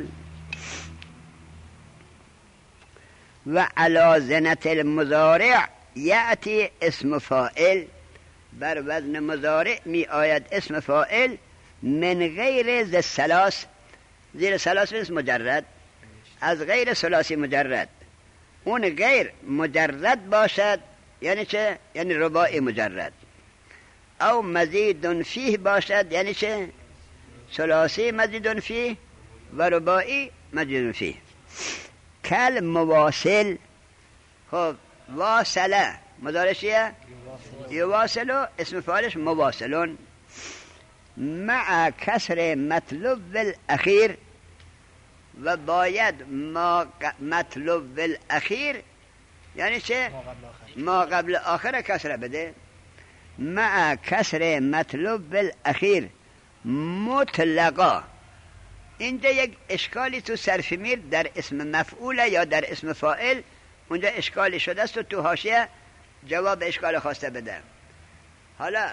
و علی زنت المضارع یأتی اسم فاعل، بر وزن مضارع می آید اسم فاعل من غیر ز ثلاث، زیر ثلاث نیست مجرد، از غیر ثلاثی مجرد. اون غیر مجرد باشد یعنی چه؟ یعنی رباعی مجرد. او مزید فیه باشد یعنی چه؟ ثلاثی مزید فیه و رباعی مزید فیه. کل مواصل. خب واصله مضارعیه یواصلو اسم فاعلش مواصلون. مع کسر مطلوب الاخیر، و باید ما مطلوب الاخیر یعنی چه؟ ما قبل آخر کسره بده. مع کسر مطلوب الاخیر مطلقا. اینجا یک اشکالی تو صرف میر در اسم مفعول یا در اسم فاعل اونجا اشکالی شده است و تو حاشیه جواب اشکال خواسته بده. حالا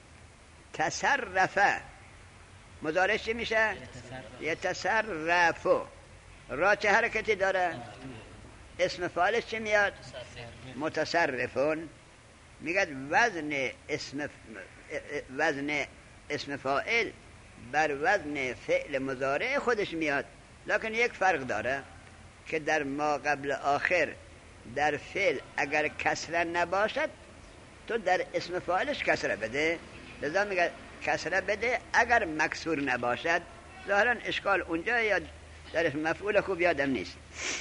تصرفه مضارعش چی میشه؟ یتصرفو. را چه حرکتی داره؟ اسم فاعلش چی میاد؟ متصرفون. میگه وزن اسم وزن اسم فاعل بر وزن فعل مضارع خودش میاد، لکن یک فرق داره که در ما قبل آخر در فعل اگر کسره نباشد تو در اسم فاعلش کسره بده. لذا میگه کسره بده اگر مکسور نباشد. ظاهرا اشکال اونجا یا در اسم مفعول خوب یادم نیست.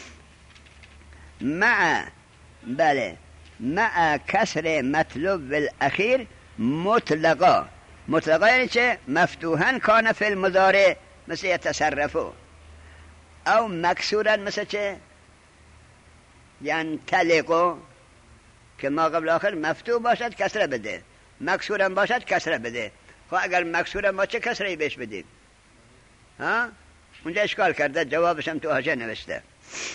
مع بله مع کسر مطلوب الاخیر مطلقا. مطلقا یعنی چه؟ مفتوحا کان فی المضارع مثل یتصرفو، او مکسورا مثل چه؟ ینطلقو که ما قبل آخر مفتوح باشد کسره بده، مکسورا باشد کسره بده. خب اگر مکسورا ما چه کسره بهش بدیم؟ ها؟ اونجا اشکال کرده، جوابش هم تو حاشیه نوشته.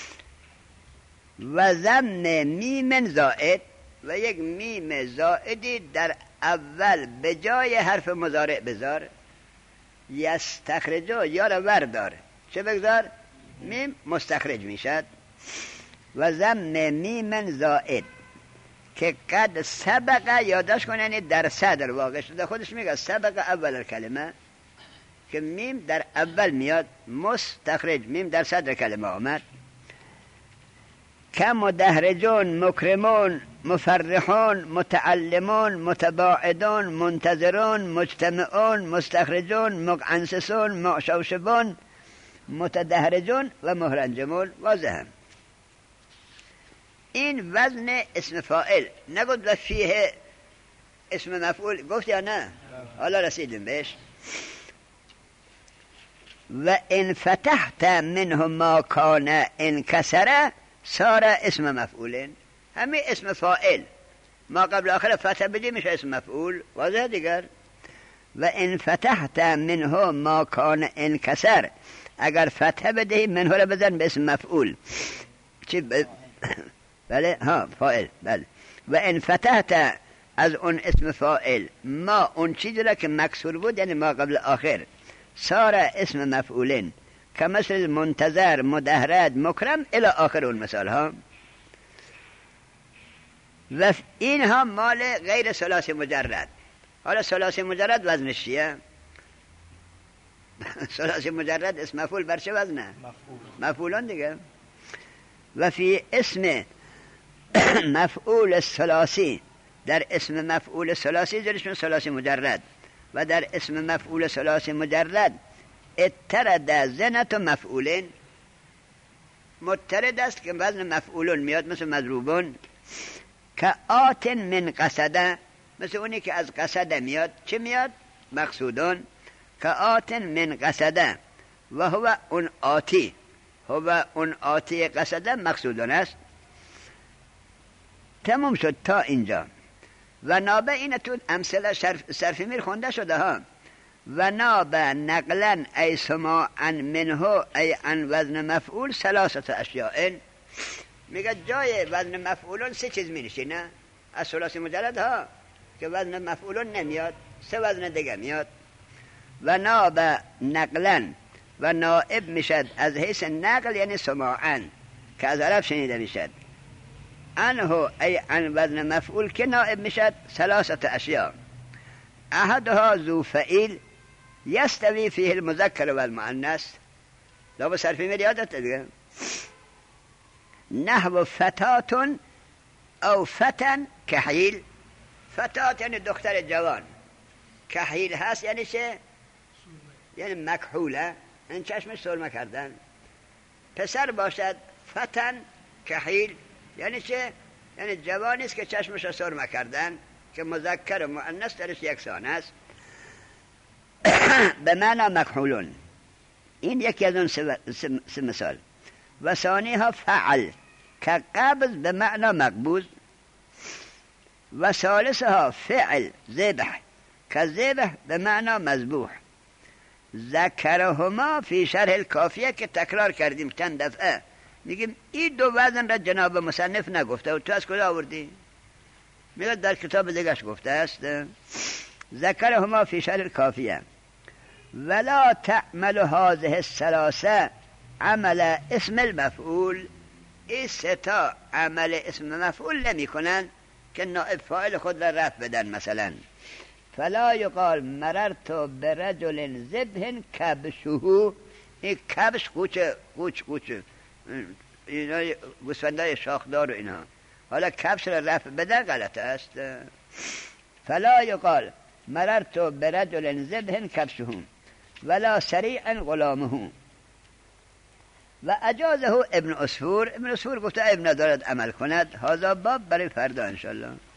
و ضم میم زائد، و یک میم زائدی در اول به جای حرف مضارع بذار. یستخرجو یا را وردار، چه بگذار؟ میم مستخرج میشد. و ضم میم زائد که قد سبق، یادش کنن در صدر واقع شده، خودش میگه سبق اول کلمه که میم در اول میاد، مستخرج میم در صدر کلمه آمد. که مدهرجون، مکرمون، مفرحون، متعلمون، متباعدون، منتظرون، مجتمعون، مستخرجون، مقعنسسون، معشوشبون، متدهرجون و مهرنجمون. واضح این وزن اسم فاعل نگفت و فیه اسم مفعول، گفت یا نه؟ حالا رسیدیم بهش. و ان فتحت منه ما کان انکسره صار اسم مفعول. همین اسم فاعل ما قبل آخر فتح بدیم میشه اسم مفعول. واضح دیگر. و ان فتحت منه ما کان انکسر، اگر فتح بدهی منه را بزن به اسم مفعول. چی ب... بله ها فاعل. بله. و ان فتحت از اون اسم فاعل ما اون چیزی را که مکسور بود، یعنی ما قبل آخر، صار اسم مفعولین که مثل منتظر، مدهرد، مکرم الی آخر اون مثال ها. و این ها مال غیر ثلاثی مجرد. حالا ثلاثی مجرد وزنش چیه؟ ثلاثی مجرد اسم مفعول بر چه وزنه؟ مفعول. مفعولان دیگه. و فی اسم مفعول ثلاثی، در اسم مفعول ثلاثی جلشون ثلاثی مجرد، و در اسم مفعول ثلاثی مجرد اترد زنت و مفعولین، مترد است که وزن مفعولون میاد، مثل مضروبون. که آت من قصده، مثل اونی که از قصده میاد، چه میاد؟ مقصودون. که آت من قصده و هو اون آتی، هو اون آتی قصده مقصودون است. تمام شد تا اینجا. و نابه این تو امثله صرف میر خونده شده ها. و نابه نقلا ای سماعا منه ای عن وزن مفعول ثلاثت اشیاء. میگه جای وزن مفعولون سه چیز می نشینه از ثلاثی مجرد ها، که وزن مفعولون نمیاد، سه وزن دیگه میاد. و نابه نقلا، و نائب میشد از حیث نقل یعنی سماعا که از عرب شنیده میشد، عنه ای عن وزن مفعول که نائب میشد ثلاثت اشیاء. احدها ذو فعیل یستوی فیه المذکر و المؤنث. لو به صرفی میری یادت دیگه. نحو فتاتون او فتن کحیل. فتات یعنی دختر جوان، کحیل هست یعنی چه؟ یعنی مکحوله، این چشمش سرمه کردن. پسر باشد فتن کحیل یعنی چه؟ یعنی جوانی است که چشمش را سرمه کردن، که مذکر و مؤنث درش یکسان است. به معنی مکحولون. این یکی از اون سه مثال. و ثانی ها فعل که قبض به معنی مقبوض. و ثالث ها فعل ذبح که ذبح به معنی مذبوح. ذکرهما فی شرح الکافیه که تکرار کردیم چند دفعه، میگیم این دو وزن را جناب مصنف نگفته و تو از کجا آوردی؟ میگه در کتاب دیگرش گفته است. ذکرهما فی شرح الکافیه. ولا تعمل هذه الثلاثه عمل اسم المفعول. این ستا عمل اسم مفعول نمی کنن که نائب فاعل خود را رفع بدن. مثلا فلا یقال مررت برجل ذبح کبشه. این کبش قوچه قوچ قوچ اینا گوسفندای شاخدار و اینا، حالا کبش را رفع بدن غلط است. فلا یقال مررت برجل ذبح کبشه ولا سریعا غلامه. و اجازه ابن عصفور. ابن عصفور گفته ابن دارد عمل کند. هذا باب برای فردا انشالله.